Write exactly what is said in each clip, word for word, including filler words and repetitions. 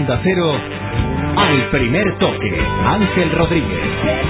Onda Cero, Al Primer Toque, Ángel Rodríguez.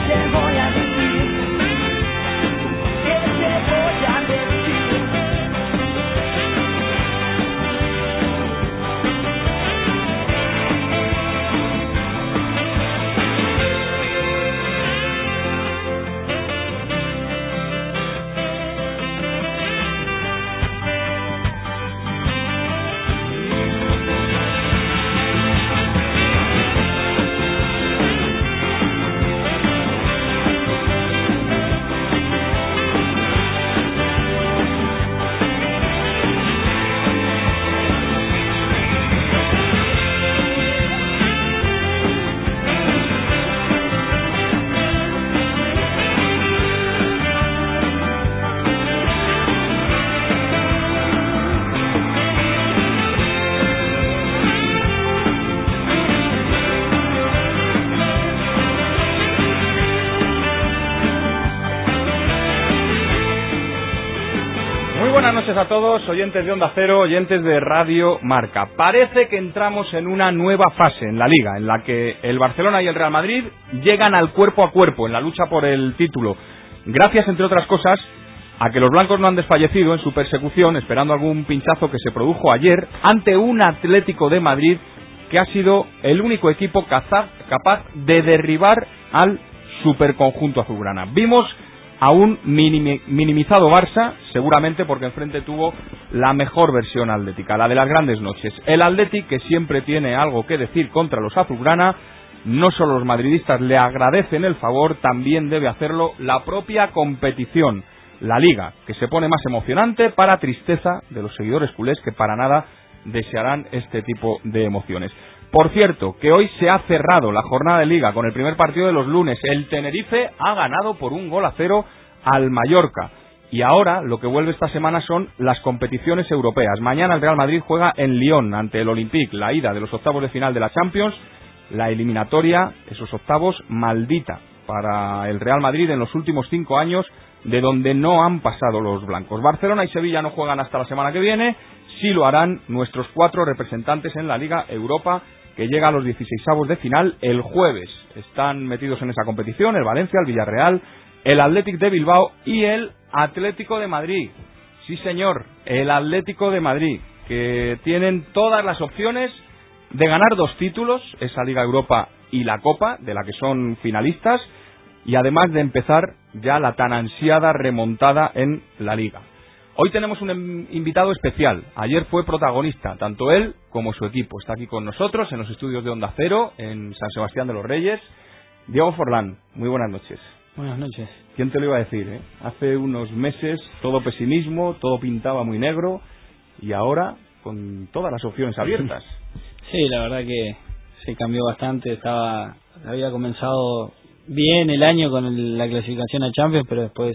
A todos, oyentes de Onda Cero, oyentes de Radio Marca. Parece que entramos en una nueva fase en la Liga, en la que el Barcelona y el Real Madrid llegan al cuerpo a cuerpo en la lucha por el título, gracias, entre otras cosas, a que los blancos no han desfallecido en su persecución, esperando algún pinchazo que se produjo ayer ante un Atlético de Madrid que ha sido el único equipo capaz de derribar al superconjunto azulgrana. Vimos a un minimizado Barça, seguramente porque enfrente tuvo la mejor versión atlética, la de las grandes noches. El Athletic, que siempre tiene algo que decir contra los azulgrana, no solo los madridistas le agradecen el favor, también debe hacerlo la propia competición, la Liga, que se pone más emocionante para tristeza de los seguidores culés, que para nada desearán este tipo de emociones. Por cierto, que hoy se ha cerrado la jornada de Liga con el primer partido de los lunes. El Tenerife ha ganado por un gol a cero al Mallorca. Y ahora lo que vuelve esta semana son las competiciones europeas. Mañana el Real Madrid juega en Lyon ante el Olympique, la ida de los octavos de final de la Champions, la eliminatoria, esos octavos, maldita para el Real Madrid en los últimos cinco años, de donde no han pasado los blancos. Barcelona y Sevilla no juegan hasta la semana que viene, sí lo harán nuestros cuatro representantes en la Liga Europa, que llega a los dieciseisavos de final el jueves. Están metidos en esa competición el Valencia, el Villarreal, el Athletic de Bilbao y el Atlético de Madrid. Sí, señor, el Atlético de Madrid, que tienen todas las opciones de ganar dos títulos, esa Liga Europa y la Copa, de la que son finalistas, y además de empezar ya la tan ansiada remontada en la Liga. Hoy tenemos un invitado especial. Ayer fue protagonista, tanto él como su equipo. Está aquí con nosotros en los estudios de Onda Cero, en San Sebastián de los Reyes. Diego Forlán, muy buenas noches. Buenas noches. ¿Quién te lo iba a decir, eh? Hace unos meses todo pesimismo, todo pintaba muy negro, y ahora con todas las opciones abiertas. Sí, la verdad que se cambió bastante. Estaba, había comenzado bien el año con el, la clasificación a Champions, pero después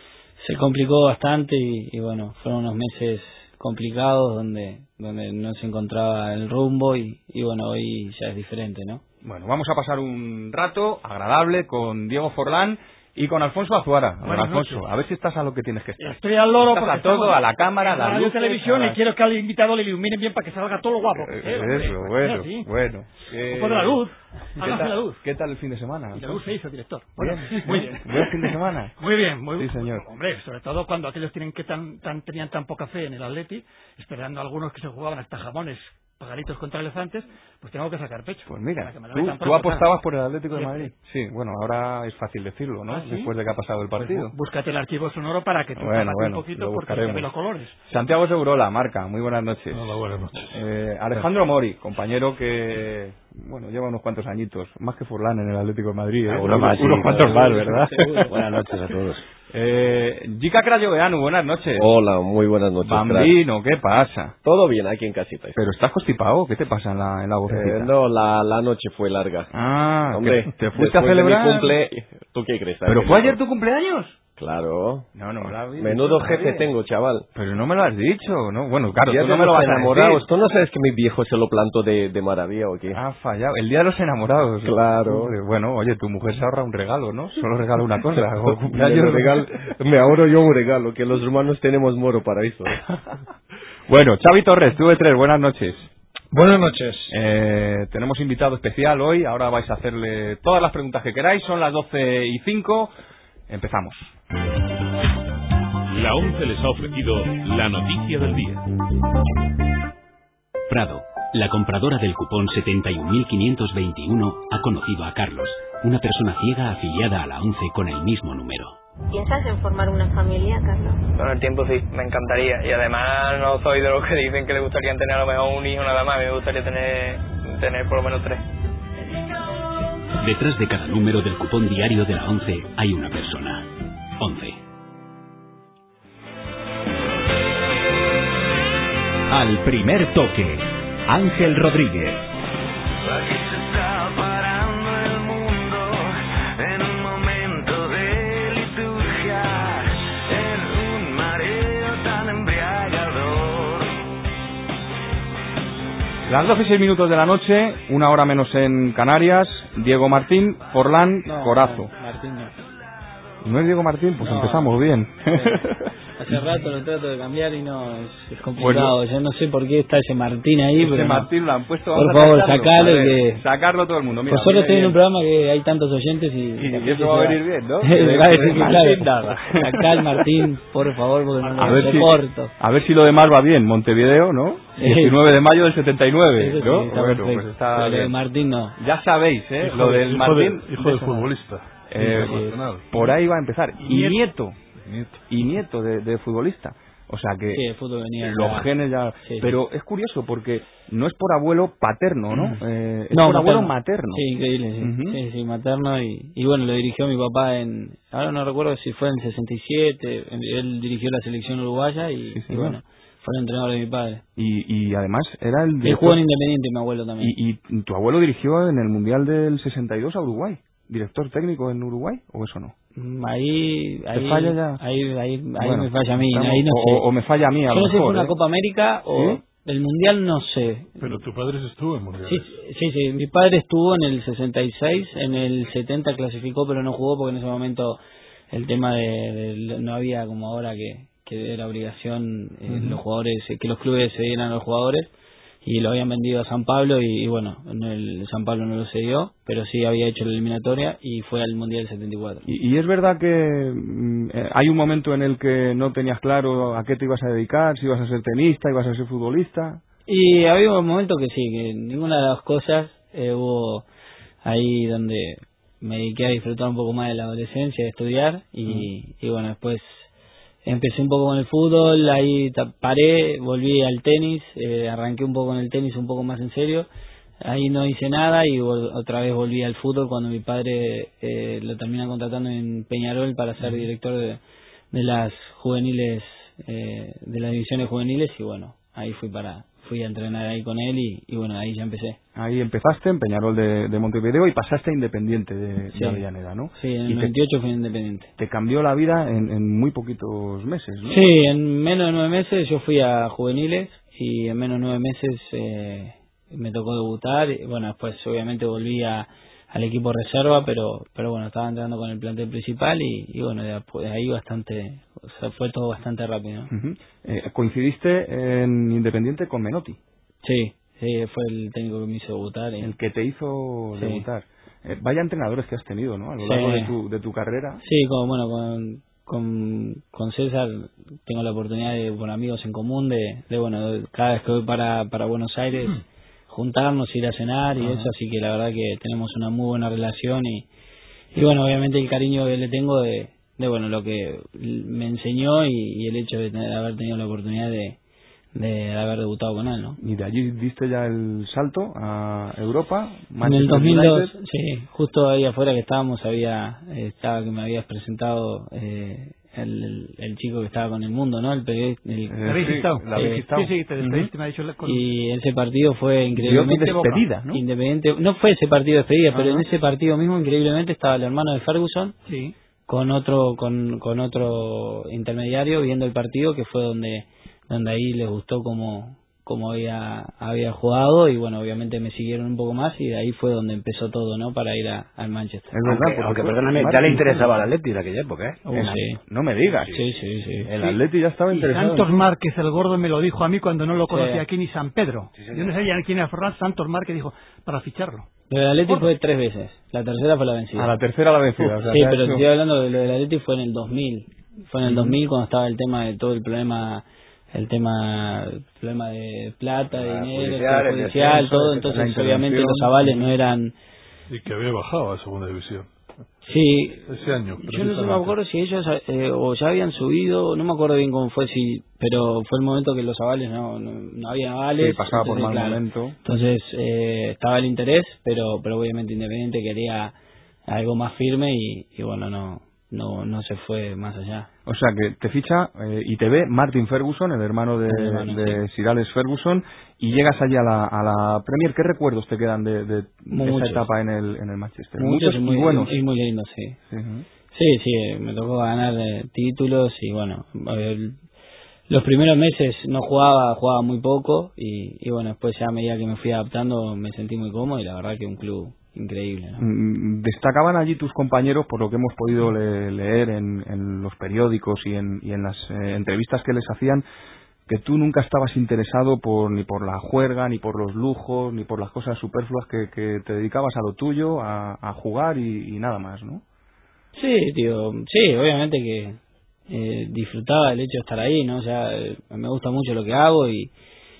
se complicó bastante y, y bueno, fueron unos meses complicados donde donde no se encontraba el rumbo y, y bueno, hoy ya es diferente, ¿no? Bueno, vamos a pasar un rato agradable con Diego Forlán y con Alfonso Azuara. A ver, Alfonso, noches. A ver si estás a lo que tienes que estar. Estoy al loro estás porque a todo, a la cámara, a la radio, luz, televisión, a y quiero que al invitado le iluminen bien para que salga todo lo guapo. Eh, ¿eh? Eso, Hombre, bueno, sí. bueno. Eh, un poco de la luz. ¿Qué Hágase tal, la luz. ¿Qué tal el fin de semana? Y la luz se hizo, director. Bueno, bien, muy bien. ¿Buen fin de semana? Muy bien, muy bien. Sí, señor. Hombre, sobre todo cuando aquellos tienen que tan, tan tenían tan poca fe en el Atleti, esperando a algunos que se jugaban hasta jamones pagaditos contra elefantes, pues tengo que sacar pecho. Pues mira, tú, tú pronto, apostabas por el Atlético de Siempre. Madrid. Sí, bueno, ahora es fácil decirlo, ¿no? ¿Ah, sí? Después de que ha pasado el partido. Pues, búscate el archivo sonoro para que tú bueno, te bueno, un poquito porque ya ve los colores. Santiago Segurola, Marca, muy buenas noches. Hola, buenas noches. Eh, Alejandro Mori, compañero que, bueno, lleva unos cuantos añitos, más que Forlán en el Atlético de Madrid, ¿eh? Uno más, unos sí, cuantos claro. más, ¿verdad? Seguro. Buenas noches a todos. Eh, Gica Crayoveanu, buenas noches. Hola, muy buenas noches. Bambino, ¿qué pasa? Todo bien aquí en casita. Pero estás constipado, ¿qué te pasa en la, en la vocecita? Eh, no, la, la noche fue larga. Ah, hombre, ¿te fuiste a de celebrar? mi cumple, ¿tú qué crees? ¿Pero fue ayer tu cumpleaños? Claro. No, no me lo has dicho. Menudo Nadie. jefe tengo, chaval. Pero no me lo has dicho, ¿no? Bueno, claro, Día tú de no me lo los vas a enamorados. decir. ¿Tú no sabes que mi viejo se lo plantó de, de maravilla o qué? Ha fallado. El día de los enamorados. Claro. Hombre, bueno, oye, tu mujer se ahorra un regalo, ¿no? Solo regala una cosa. O me, cumpleaños. regalo, me ahorro yo un regalo, que los humanos tenemos moro para eso. ¿eh? Bueno, Xavi Torres, T V tres, buenas noches. Buenas noches. Eh, tenemos invitado especial hoy. Ahora vais a hacerle todas las preguntas que queráis. Son las doce y cinco. Empezamos. La ONCE les ha ofrecido la noticia del día. Prado, la compradora del cupón setenta y un mil quinientos veintiuno, ha conocido a Carlos, una persona ciega afiliada a la ONCE con el mismo número. ¿Piensas en formar una familia, Carlos? Con el tiempo sí, me encantaría. Y además no soy de los que dicen que le gustaría tener a lo mejor un hijo nada más. A mí me gustaría tener, tener por lo menos tres. Detrás de cada número del cupón diario de la ONCE hay una persona. ONCE. Al primer toque, Ángel Rodríguez. Aquí se está parando el mundo en un momento de liturgia, en un mareo tan embriagador. Las doce y seis minutos de la noche, una hora menos en Canarias. Diego Martín, Forlán, no, Corazo. No, Martín no. ¿No es Diego Martín? Pues no, empezamos bien. Sí. Hace rato lo trato de cambiar y no, es, es complicado. Bueno, yo no sé por qué está ese Martín ahí. Ese pero Martín no. lo han puesto. Por favor, sacalo. Ver, que... Sacarlo todo el mundo. Mira, por solo estoy bien. en un programa que hay tantos oyentes y... Y, y eso va a venir bien, ¿no? va a decir que Martín, claro. Sacá al Martín, por favor, porque no a lo ver si, corto. A ver si lo demás va bien. Montevideo, ¿no? diecinueve de mayo del setenta y nueve, eso ¿no? Sí, está bueno, perfecto. pues está lo de Martín no. Ya sabéis, ¿eh? Hijo lo de, del hijo Martín... De, hijo del futbolista. Eh, por ahí va a empezar. Y nieto. Nieto. Y nieto de, de futbolista. O sea que sí, el fútbol venía los ya. genes ya... Sí, pero sí. Es curioso porque no es por abuelo paterno, ¿no? Eh, es no, por materno. abuelo materno. Sí, increíble, sí. Uh-huh. Sí, sí, materno. Y, y bueno, lo dirigió mi papá en... Ahora no recuerdo si fue en el sesenta y siete. Él dirigió la selección uruguaya y, sí, sí, y bueno, fue el entrenador de mi padre. Y, y además era el... Él jugó en Independiente, mi abuelo también. Y, y tu abuelo dirigió en el Mundial del sesenta y dos a Uruguay. ¿Director técnico en Uruguay o eso no? Ahí, ahí, ¿Te falla ya? ahí, ahí, ahí bueno, me falla a mí, estamos, ahí no o, sé. O me falla a mí a Yo lo no sé si mejor, fue una ¿eh? Copa América o ¿Sí? el Mundial, no sé. Pero tu padre estuvo en Mundial. Sí, sí, sí, mi padre estuvo en el sesenta y seis, en el setenta clasificó, pero no jugó porque en ese momento el tema de, de no había como ahora que, que era obligación eh, uh-huh. los jugadores, que los clubes se dieran a los jugadores. Y lo habían vendido a San Pablo y, y bueno, en el San Pablo no lo cedió, pero sí había hecho la eliminatoria y fue al Mundial setenta y cuatro. Y, y es verdad que mm, hay un momento en el que no tenías claro a qué te ibas a dedicar, si ibas a ser tenista, ibas a ser futbolista. Y había un momento que sí, que ninguna de las cosas eh, hubo ahí donde me dediqué a disfrutar un poco más de la adolescencia, de estudiar y, mm. y bueno, después... Empecé un poco con el fútbol, ahí paré, volví al tenis, eh, arranqué un poco con el tenis un poco más en serio, ahí no hice nada y vol- otra vez volví al fútbol cuando mi padre eh, lo termina contratando en Peñarol para ser director de, de las juveniles, eh, de las divisiones juveniles y bueno, ahí fui para fui a entrenar ahí con él y, y bueno, ahí ya empecé. Ahí empezaste en Peñarol de, de Montevideo y pasaste a Independiente de, sí. de Avellaneda, ¿no? Sí, en el y noventa y ocho te, fui a Independiente. Te cambió la vida en, en muy poquitos meses, ¿no? Sí, en menos de nueve meses yo fui a juveniles y en menos de nueve meses eh, me tocó debutar. Y, bueno, después obviamente volví a, al equipo reserva, pero pero bueno, estaba entrando con el plantel principal y, y bueno, de, de ahí bastante, o sea, fue todo bastante rápido. Uh-huh. eh, ¿Coincidiste en Independiente con Menotti? Sí, sí, fue el técnico que me hizo debutar. Y... El que te hizo sí. debutar. Eh, vaya entrenadores que has tenido, ¿no? A lo largo sí. de, tu, de tu carrera. Sí, como bueno, con, con, con César tengo la oportunidad de, con amigos en común, de, de bueno, de, cada vez que voy para, para Buenos Aires, juntarnos, ir a cenar y uh-huh. eso, así que la verdad que tenemos una muy buena relación y, y bueno, obviamente el cariño que le tengo de, de bueno, lo que me enseñó y, y el hecho de, tener, de haber tenido la oportunidad de de haber debutado con él, ¿no? Y de allí diste ya el salto a Europa. En el dos mil dos, sí, justo ahí afuera que estábamos había estaba que me habías presentado eh, el, el, el chico que estaba con el mundo, ¿no? El periodista. El, eh, sí, estado? Eh, sí, sí, te despediste, uh-huh. me ha dicho. Con... Y ese partido fue increíblemente despedida, ¿no? Independiente, no fue ese partido de despedida, uh-huh. pero en ese partido mismo increíblemente estaba el hermano de Ferguson. Sí. Con otro con, con otro intermediario viendo el partido que fue donde donde ahí les gustó cómo como había había jugado, y bueno, obviamente me siguieron un poco más, y de ahí fue donde empezó todo, ¿no? Para ir a, al Manchester. Es verdad, aunque, aunque perdóname, ya le interesaba al Atleti en aquella época, ¿eh? Uh, sí. No me digas. Sí, sí, sí. El sí. Atleti ya estaba Y interesado. Santos Márquez, el gordo, me lo dijo a mí cuando no lo conocía Sí. aquí ni San Pedro. Sí, Yo no sabía quién era Ferran. Santos Márquez dijo, para ficharlo. Lo del Atleti fue tres veces, la tercera fue la vencida. A la tercera la vencida. O sea, Sí, se ha pero hecho- estoy hablando de lo del Atleti fue en el dos mil. Fue en el Ujú. dos mil cuando estaba el tema de todo el problema, el tema el problema de plata, de Ah, dinero, judicial, todo el judicial, descenso, todo, la entonces intervención. obviamente los avales no eran... Y que había bajado a segunda división. Sí, Ese año. yo no sé, precisamente. me acuerdo si ellos eh, o ya habían subido, no me acuerdo bien cómo fue, si, pero fue el momento que los avales no, no, no había avales. Sí, pasaba por entonces, mal claro, momento. Entonces eh, estaba el interés, pero pero obviamente Independiente quería algo más firme y, y bueno, no no no se fue más allá. O sea que te ficha eh, y te ve Martin Ferguson, el hermano de, El hermano, de Sir Alex Ferguson, y llegas allí a la, a la Premier. ¿Qué recuerdos te quedan de, de Muchos. esa etapa en el, en el Manchester? Muchos y muy y buenos. y muy lindos, sí. Sí, sí. Sí, sí, me tocó ganar eh, títulos y bueno, el- los primeros meses no jugaba, jugaba muy poco y, y bueno, después ya a medida que me fui adaptando me sentí muy cómodo y la verdad que un club increíble, ¿no? Mm, Destacaban allí tus compañeros, por lo que hemos podido le- leer en, en los periódicos y en, y en las eh, entrevistas que les hacían, que tú nunca estabas interesado por ni por la juerga, ni por los lujos, ni por las cosas superfluas, que, que te dedicabas a lo tuyo, a, a jugar y, y nada más, ¿no? Sí, tío, sí, obviamente que eh, disfrutaba el hecho de estar ahí, ¿no? O sea, eh, me gusta mucho lo que hago y,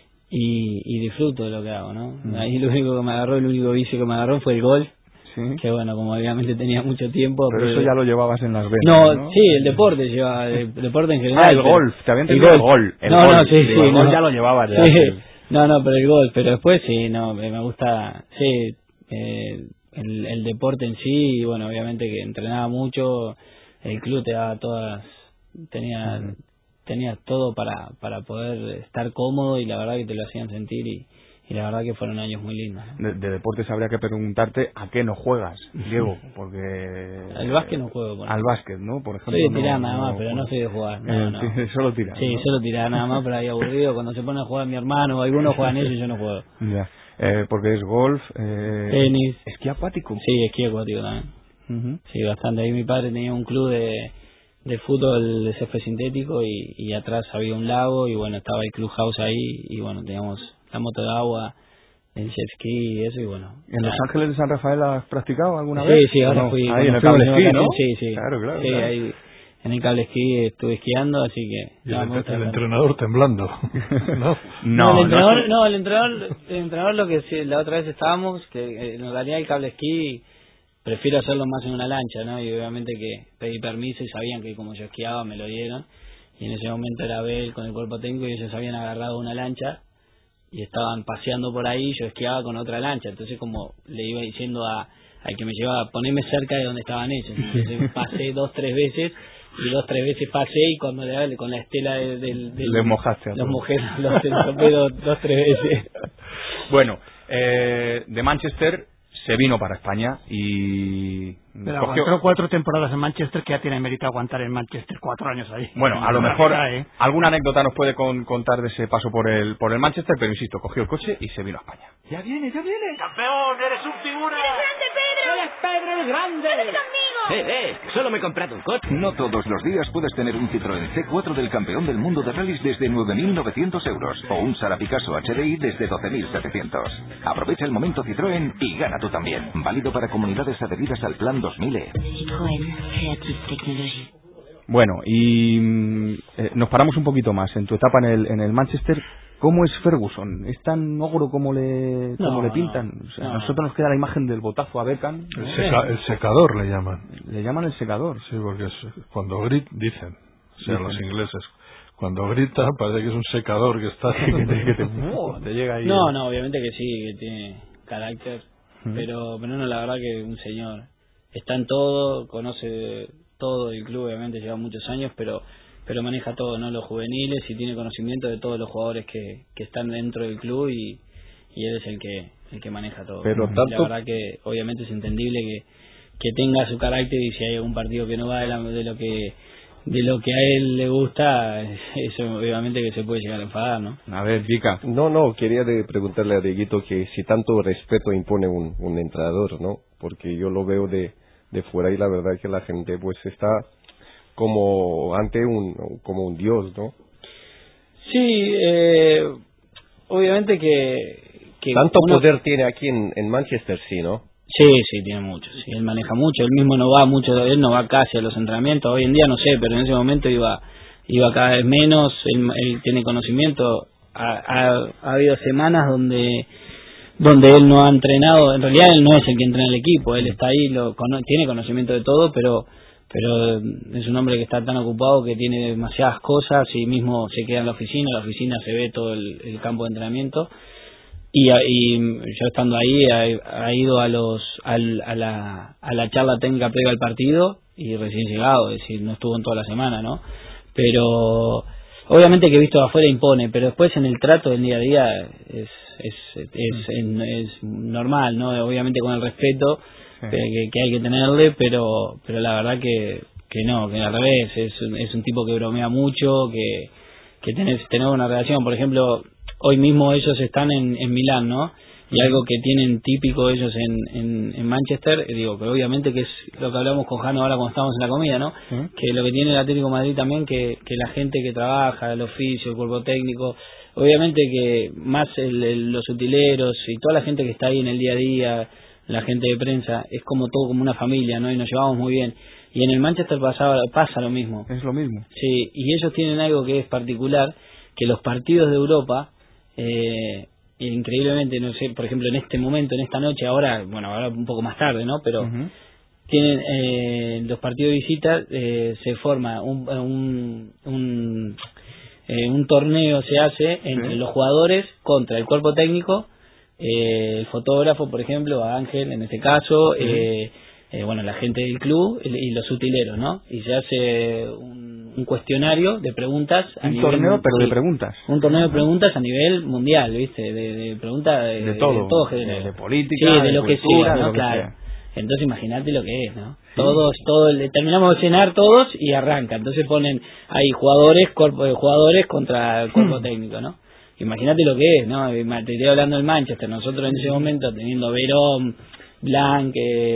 y, y disfruto de lo que hago, ¿no? Mm. Ahí lo único que me agarró, el único vicio que me agarró fue el golf, Sí. que bueno, como obviamente tenía mucho tiempo. Pero eso ya lo llevabas en las venas, No, ¿no? sí, el deporte lleva, el deporte en general. Ah, el pero- golf, te había entendido el gol. El no, gol. no, sí, Digo, sí. el gol no. ya lo llevabas. Ya, Sí. sí. No, no, pero el golf, pero después sí, no, me me gusta, sí, eh, el, el deporte en sí, y bueno, obviamente que entrenaba mucho, el club te daba todas, tenía, Ujú. tenías todo para, para poder estar cómodo y la verdad que te lo hacían sentir y, y la verdad que fueron años muy lindos, ¿no? De, de deportes habría que preguntarte a qué no juegas, Diego, porque... Al básquet no juego, por Al ejemplo. básquet, ¿no? Por ejemplo. Soy de no- tirar nada no más, pero no juegas. soy de jugar, no, Eh, no. sí, solo tirar, Sí, ¿no? solo tirar nada más, pero ahí aburrido, cuando se pone a jugar mi hermano o algunos juegan eso y yo no juego. Ya. Eh, porque es golf, eh, Tenis. esquí acuático. Sí, esquí acuático también. Ujú. Sí, bastante. Ahí mi padre tenía un club de, de fútbol de césped sintético y, y atrás había un lago y bueno, estaba el clubhouse ahí y bueno, teníamos la moto de agua, el jet ski y eso y bueno. ¿En ya. Los Ángeles de San Rafael has practicado alguna Sí, vez? sí, ahora ¿O no? fui. Ahí en cuando el fuimos cable de esquí, ¿no? vacaciones, Sí, sí. Claro, claro. Sí, claro. ahí en el cable esquí estuve esquiando, así que... Y no, el, me gusta el bastante. entrenador temblando. ¿No? No, No, el entrenador, no. no, el entrenador, el entrenador lo que sí, la otra vez estábamos, que eh, en realidad el cable esquí prefiero hacerlo más en una lancha, ¿no? Y obviamente que pedí permiso y sabían que como yo esquiaba me lo dieron. Y en ese momento era Abel con el cuerpo técnico y ellos habían agarrado una lancha y estaban paseando por ahí, yo esquiaba con otra lancha. Entonces como le iba diciendo a al que me llevaba, poneme cerca de donde estaban ellos. Entonces pasé dos, tres veces y dos, tres veces pasé y cuando le daba con la estela del... del, del Les mojaste a los todos. mojé, los topé dos, dos, tres veces. Bueno, eh, de Manchester se vino para España y Pero cogió... aguantó cuatro temporadas en Manchester, que ya tiene mérito aguantar en Manchester cuatro años ahí. Bueno, a lo Una mejor mitad, ¿eh? alguna anécdota nos puede con- contar de ese paso por el por el Manchester, pero insisto, cogió el coche y se vino a España. Ya viene, ya viene. ¡Campeón, eres un figura! ¡Eres Pedro el Grande! ¡Eres conmigo! Eh, eh, solo me he comprado un coche. No todos los días puedes tener un Citroën C cuatro del campeón del mundo de rallies desde nueve mil novecientos euros o un Sara Picasso H D I desde doce mil setecientos. Aprovecha el momento Citroën y gana tú también. Válido para comunidades adheridas al plan dos mil E. Citroën Creative Technology. Bueno, y mm, eh, nos paramos un poquito más en tu etapa en el en el Manchester. ¿Cómo es Ferguson? ¿Es tan ogro como le como No, le pintan? no, O sea, no. a nosotros nos queda la imagen del botazo a Beckham. El, seca- el secador le llaman. Le llaman el secador. Sí, porque es, cuando grita, dicen, o sea, Dicen. los ingleses, cuando grita parece que es un secador que está... que te, ¡oh! te llega ahí. No, no, obviamente que sí, que tiene carácter, Ujú. pero, pero no, la verdad que un señor está en todo, conoce todo el club, obviamente lleva muchos años, pero pero maneja todo, ¿no? Los juveniles y tiene conocimiento de todos los jugadores que, que están dentro del club y, y él es el que el que maneja todo. Pero Y tanto- la verdad que obviamente es entendible que, que tenga su carácter y si hay algún partido que no va de, la- de lo que de lo que a él le gusta, eso obviamente que se puede llegar a enfadar, ¿no? A ver, Vika. No, no, quería de preguntarle a Dieguito que si tanto respeto impone un, un entrenador, ¿no? Porque yo lo veo de, de fuera y la verdad es que la gente pues está como ante un, como un dios, ¿no? Sí, eh, obviamente que... que tanto uno... poder tiene aquí en, en Manchester, sí, ¿no? Sí, sí, tiene mucho, sí, él maneja mucho, él mismo no va mucho, él no va casi a los entrenamientos, hoy en día no sé, pero en ese momento iba iba cada vez menos, él, él tiene conocimiento, ha, ha, ha habido semanas donde donde él no ha entrenado, en realidad él no es el que entrena el equipo, él está ahí, lo cono, tiene conocimiento de todo, pero pero es un hombre que está tan ocupado que tiene demasiadas cosas y mismo se queda en la oficina, en la oficina se ve todo el, el campo de entrenamiento. Y, y yo estando ahí ha, ha ido a los al, a la a la charla técnica previa al partido y recién llegado, es decir, no estuvo en toda la semana, ¿no? Pero obviamente que visto de afuera impone, pero después en el trato del día a día es es es, es, es normal, ¿no? Obviamente con el respeto sí. que, que hay que tenerle, pero pero la verdad que que no, que al revés, es un, es un tipo que bromea mucho, que que tenés tener una relación, por ejemplo. Hoy mismo ellos están en, en Milán, ¿no? Y algo que tienen típico ellos en, en, en Manchester, digo, que obviamente que es lo que hablamos con Jano ahora cuando estamos en la comida, ¿no? ¿Sí? Que lo que tiene el Atlético de Madrid también, que, que la gente que trabaja, el oficio, el cuerpo técnico, obviamente que más el, el, los utileros y toda la gente que está ahí en el día a día, la gente de prensa, es como todo como una familia, ¿no? Y nos llevamos muy bien. Y en el Manchester pasaba, pasa lo mismo. Es lo mismo. Sí, y ellos tienen algo que es particular, que los partidos de Europa... Eh, increíblemente, no sé, por ejemplo en este momento, en esta noche, ahora, bueno, ahora un poco más tarde, ¿no? Pero uh-huh. tienen eh, los partidos de visita, eh, se forma un un un, eh, un torneo se hace entre sí. los jugadores contra el cuerpo técnico, eh, el fotógrafo, por ejemplo, a Ángel en este caso, uh-huh. eh, eh, bueno, la gente del club y, y los utileros, ¿no? Y se hace un, un cuestionario de preguntas. A un nivel, torneo, pero sí, de preguntas. Un torneo de preguntas a nivel mundial, ¿viste? De, de preguntas de, de todo. De todo general. De, de política, sí, de, de lo cultura, que sea, de ¿no? lo que Claro. sea. Entonces imagínate lo que es, ¿no? Sí. Todos, todo, terminamos de cenar todos y arranca. Entonces ponen ahí jugadores, cuerpo de jugadores contra el cuerpo hmm. técnico, ¿no? Imagínate lo que es, ¿no? Te estoy hablando del Manchester. Nosotros en ese momento teniendo Verón, Blanc,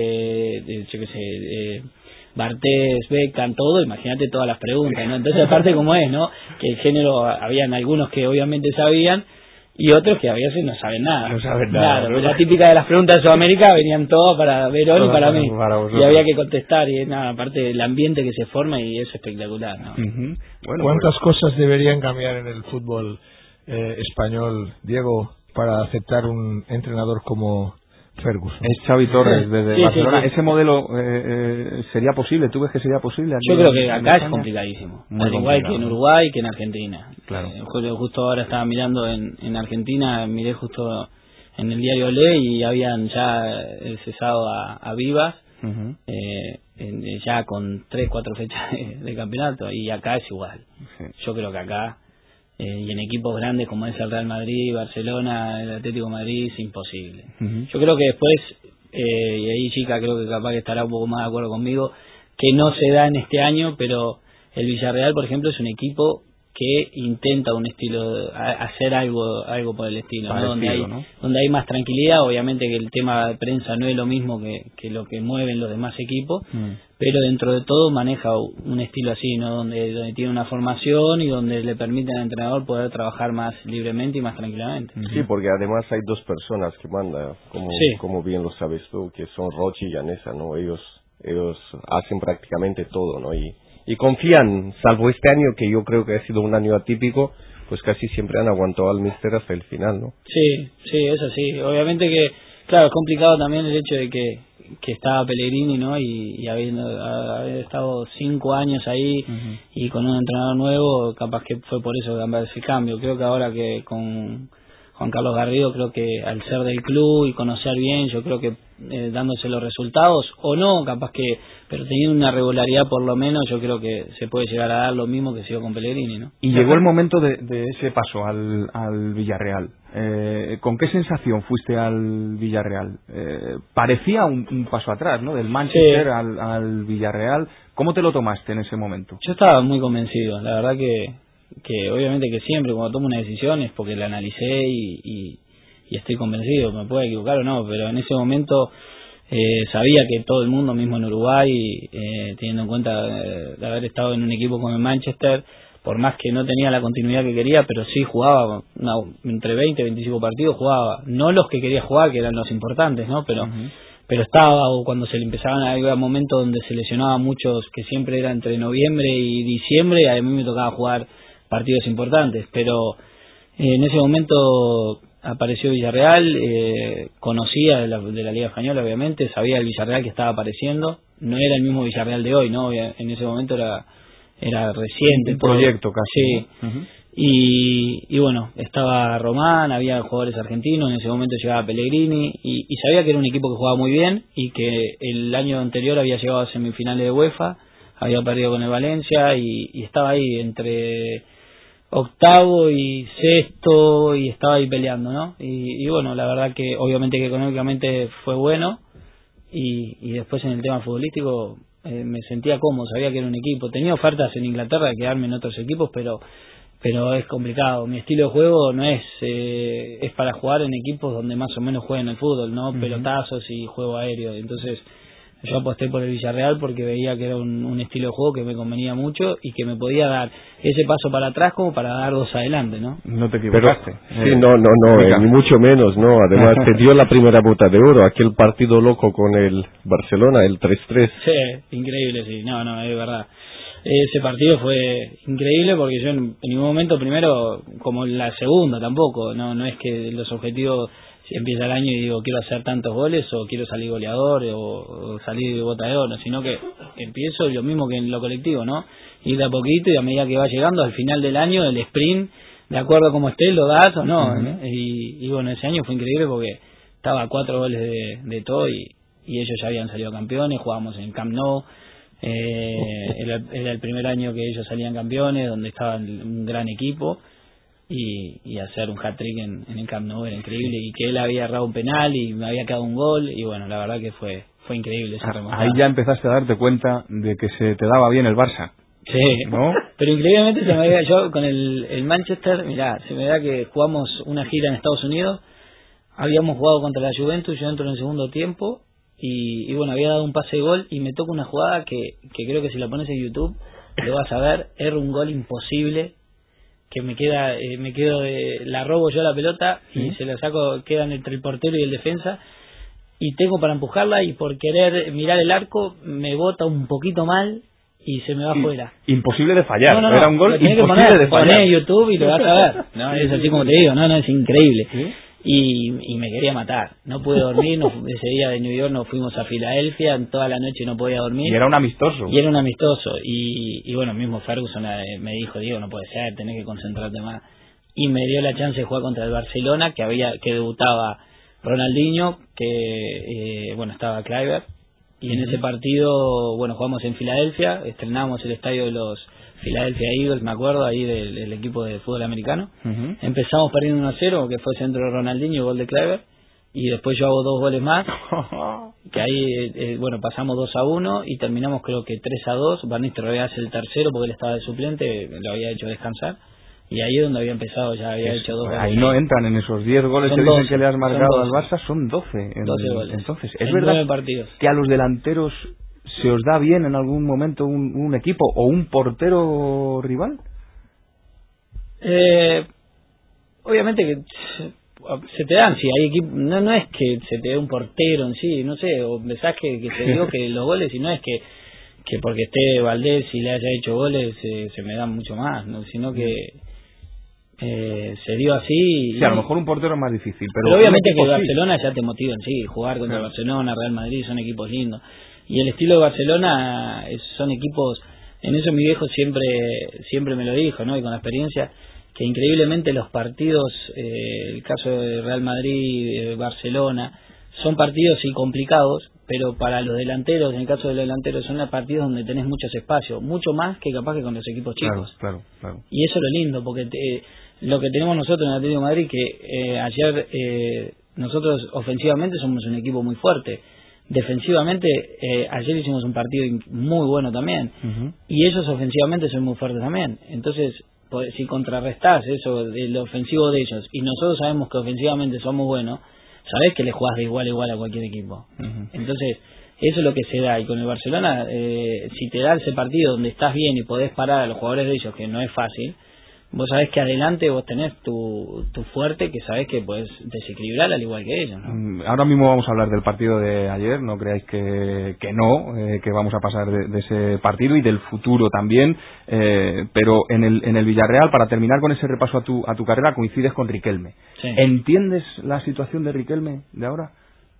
eh, yo qué sé, eh, Bartés, Beckham, todo, imagínate todas las preguntas, ¿no? Entonces aparte como es, ¿no? Que el género, habían algunos que obviamente sabían y otros que a veces no saben nada. No saben nada. Claro, ¿no? La típica de las preguntas de Sudamérica venían todas para Verón y para, para mí. Para y había que contestar y nada, aparte el ambiente que se forma y es espectacular, ¿no? Uh-huh. Bueno, ¿cuántas pues... cosas deberían cambiar en el fútbol eh, español, Diego, para aceptar un entrenador como Ferguson? Es Xavi Torres desde sí, Barcelona. Sí, sí. ¿Ese modelo eh, eh, sería posible? ¿Tú ves que sería posible? Yo creo que acá es complicadísimo. Muy al igual que en Uruguay que en Argentina. Claro. Eh, justo ahora estaba mirando en, en Argentina, miré justo en el diario Olé y habían ya cesado a, a Vivas, uh-huh. eh, en, ya con tres, cuatro fechas de, de campeonato, y acá es igual. Sí. Yo creo que acá Eh, y en equipos grandes como es el Real Madrid, Barcelona, el Atlético de Madrid, es imposible. Uh-huh. Yo creo que después, eh, y ahí Chica creo que capaz que estará un poco más de acuerdo conmigo, que no se da en este año, pero el Villarreal, por ejemplo, es un equipo que intenta un estilo, a, hacer algo algo por el estilo, ¿no? Donde hay ¿no? donde hay más tranquilidad. Obviamente que el tema de prensa no es lo mismo que, que lo que mueven los demás equipos, mm. pero dentro de todo maneja un estilo así, ¿no? Donde, donde tiene una formación y donde le permite al entrenador poder trabajar más libremente y más tranquilamente. Sí, porque además hay dos personas que mandan, como, sí. como bien lo sabes tú, que son Rochi y Llanesa, ¿no? Ellos, ellos hacen prácticamente todo, ¿no? Y Y confían, salvo este año que yo creo que ha sido un año atípico, pues casi siempre han aguantado al míster hasta el final, ¿no? Sí, sí, eso sí. Obviamente que, claro, es complicado también el hecho de que, que estaba Pellegrini, ¿no? Y, y habiendo haber estado cinco años ahí uh-huh. y con un entrenador nuevo, capaz que fue por eso que cambió ese cambio. Creo que ahora que con, Juan Carlos Garrido, creo que al ser del club y conocer bien, yo creo que eh, dándose los resultados, o no, capaz que, pero teniendo una regularidad por lo menos, yo creo que se puede llegar a dar lo mismo que se dio con Pellegrini, ¿no? Y llegó el momento de, de ese paso al, al Villarreal. Eh, ¿Con qué sensación fuiste al Villarreal? Eh, parecía un, un paso atrás, ¿no? Del Manchester sí. al, al Villarreal. ¿Cómo te lo tomaste en ese momento? Yo estaba muy convencido, la verdad que que obviamente que siempre cuando tomo una decisión es porque la analicé y, y, y estoy convencido, me puedo equivocar o no, pero en ese momento eh, sabía que todo el mundo, mismo en Uruguay, eh, teniendo en cuenta eh, de haber estado en un equipo como el Manchester, por más que no tenía la continuidad que quería, pero sí jugaba no, entre veinte y veinticinco partidos, jugaba, no los que quería jugar, que eran los importantes, ¿no? Pero uh-huh. pero estaba, o cuando se le empezaban, había momentos donde se lesionaba muchos, que siempre era entre noviembre y diciembre, a mí me tocaba jugar partidos importantes, pero eh, en ese momento apareció Villarreal, eh, conocía de la, de la Liga Española obviamente, sabía el Villarreal que estaba apareciendo, no era el mismo Villarreal de hoy, no, en ese momento era era reciente, un proyecto casi, sí, uh-huh. y, y bueno, estaba Román, había jugadores argentinos, en ese momento llegaba Pellegrini y, y sabía que era un equipo que jugaba muy bien y que el año anterior había llegado a semifinales de UEFA, había perdido con el Valencia y, y estaba ahí entre octavo y sexto y estaba ahí peleando, ¿no? Y, y bueno, la verdad que obviamente que económicamente fue bueno y, y después en el tema futbolístico eh, me sentía cómodo, sabía que era un equipo. Tenía ofertas en Inglaterra de quedarme en otros equipos, pero pero es complicado. Mi estilo de juego no es eh, es para jugar en equipos donde más o menos jueguen el fútbol, ¿no? Uh-huh. Pelotazos y juego aéreo. Entonces yo aposté por el Villarreal porque veía que era un, un estilo de juego que me convenía mucho y que me podía dar ese paso para atrás como para dar dos adelante, ¿no? No te equivocaste. Pero, sí, no, no, no, eh, ni mucho menos, ¿no? Además te dio la primera bota de oro, aquel partido loco con el Barcelona, el tres tres. Sí, increíble, sí, no, no, es verdad. Ese partido fue increíble porque yo en, en ningún momento, primero, como la segunda tampoco, no, no es que los objetivos... Si empieza el año y digo quiero hacer tantos goles o quiero salir goleador o, o salir de bota de oro, sino que empiezo lo mismo que en lo colectivo, ¿no? Ir de a poquito y a medida que va llegando al final del año el sprint, de acuerdo a cómo esté, lo das o no. Uh-huh. ¿eh? y, y bueno, ese año fue increíble porque estaba a cuatro goles de, de todo y, y ellos ya habían salido campeones, jugábamos en Camp Nou, eh, era, era el primer año que ellos salían campeones, donde estaba un gran equipo. Y, y hacer un hat-trick en, en el Camp Nou era increíble y que él había errado un penal y me había quedado un gol y bueno, la verdad que fue fue increíble esa remontada. Ahí ya empezaste a darte cuenta de que se te daba bien el Barça. Sí, ¿no? Pero increíblemente se me había, yo con el, el Manchester, mirá, se me da que jugamos una gira en Estados Unidos, habíamos jugado contra la Juventus, yo entro en el segundo tiempo y, y bueno, había dado un pase de gol y me toca una jugada que, que creo que si la pones en YouTube lo vas a ver, era un gol imposible que me queda eh, me quedo de, la robo yo la pelota y ¿sí? Se la saco, queda entre el portero y el defensa y tengo para empujarla y por querer mirar el arco me bota un poquito mal y se me va afuera. Imposible de fallar, no, no, no, era un gol imposible poner, de fallar. Poné YouTube y lo vas a ver, no, es así como te digo, no, no, es increíble. ¿Sí? Y, y me quería matar, no pude dormir, no, ese día de New York nos fuimos a Filadelfia, toda la noche no podía dormir. Y era un amistoso. Y era un amistoso, y, y bueno, mismo Ferguson eh, me dijo, Diego, no puede ser, tenés que concentrarte más. Y me dio la chance de jugar contra el Barcelona, que había que debutaba Ronaldinho, que eh, bueno, estaba Kluivert, y en uh-huh. ese partido, bueno, jugamos en Filadelfia, estrenamos el estadio de los Philadelphia Eagles, me acuerdo, ahí del, del equipo de fútbol americano. Uh-huh. Empezamos perdiendo uno a cero, que fue centro de Ronaldinho, gol de Kluivert, y después yo hago dos goles más, que ahí, eh, bueno, pasamos dos a uno y terminamos creo que tres a dos, Van Nistelrooy hace el tercero porque él estaba de suplente, lo había hecho descansar, y ahí es donde había empezado, ya había es, hecho dos ahí goles. Ahí no entran en esos diez goles son que dicen doce, que le has marcado al doce. Barça, son doce. En, doce goles. Entonces, ¿es en verdad partidos. que a los delanteros se os da bien en algún momento un, un equipo o un portero rival? Eh, obviamente que se te dan, si hay equipo, no, no es que se te dé un portero en sí, no sé, o pensás que, que te digo que los goles, y no es que que porque esté Valdés y le haya hecho goles eh, se me dan mucho más, ¿no? Sino que eh, se dio así. Sí, y, a lo mejor un portero es más difícil, pero, pero obviamente que sí. Barcelona ya te motiva en sí, jugar contra sí. Barcelona, Real Madrid, son equipos lindos. Y el estilo de Barcelona es, son equipos, en eso mi viejo siempre siempre me lo dijo, ¿no? Y con la experiencia, que increíblemente los partidos, eh, el caso de Real Madrid, eh, Barcelona, son partidos sí complicados, pero para los delanteros, en el caso de los delanteros, son partidos donde tenés muchos espacios, mucho más que capaz que con los equipos chicos. Claro, claro, claro. Y eso es lo lindo, porque te, lo que tenemos nosotros en el Atlético de Madrid, que eh, ayer eh, nosotros ofensivamente somos un equipo muy fuerte. Defensivamente, eh, ayer hicimos un partido muy bueno también. Uh-huh. Y ellos ofensivamente son muy fuertes también. Entonces, si contrarrestás eso, el ofensivo de ellos, y nosotros sabemos que ofensivamente somos buenos, sabés que le jugás de igual a igual a cualquier equipo. Uh-huh. Entonces, eso es lo que se da. Y con el Barcelona, eh, si te da ese partido donde estás bien y podés parar a los jugadores de ellos, que no es fácil, vos sabés que adelante vos tenés tu, tu fuerte, que sabés que podés desequilibrar al igual que ellos, ¿no? Ahora mismo vamos a hablar del partido de ayer, no creáis que, que no, eh, que vamos a pasar de, de ese partido y del futuro también, eh, pero en el, en el Villarreal, para terminar con ese repaso a tu, a tu carrera, coincides con Riquelme. Sí. ¿Entiendes la situación de Riquelme de ahora?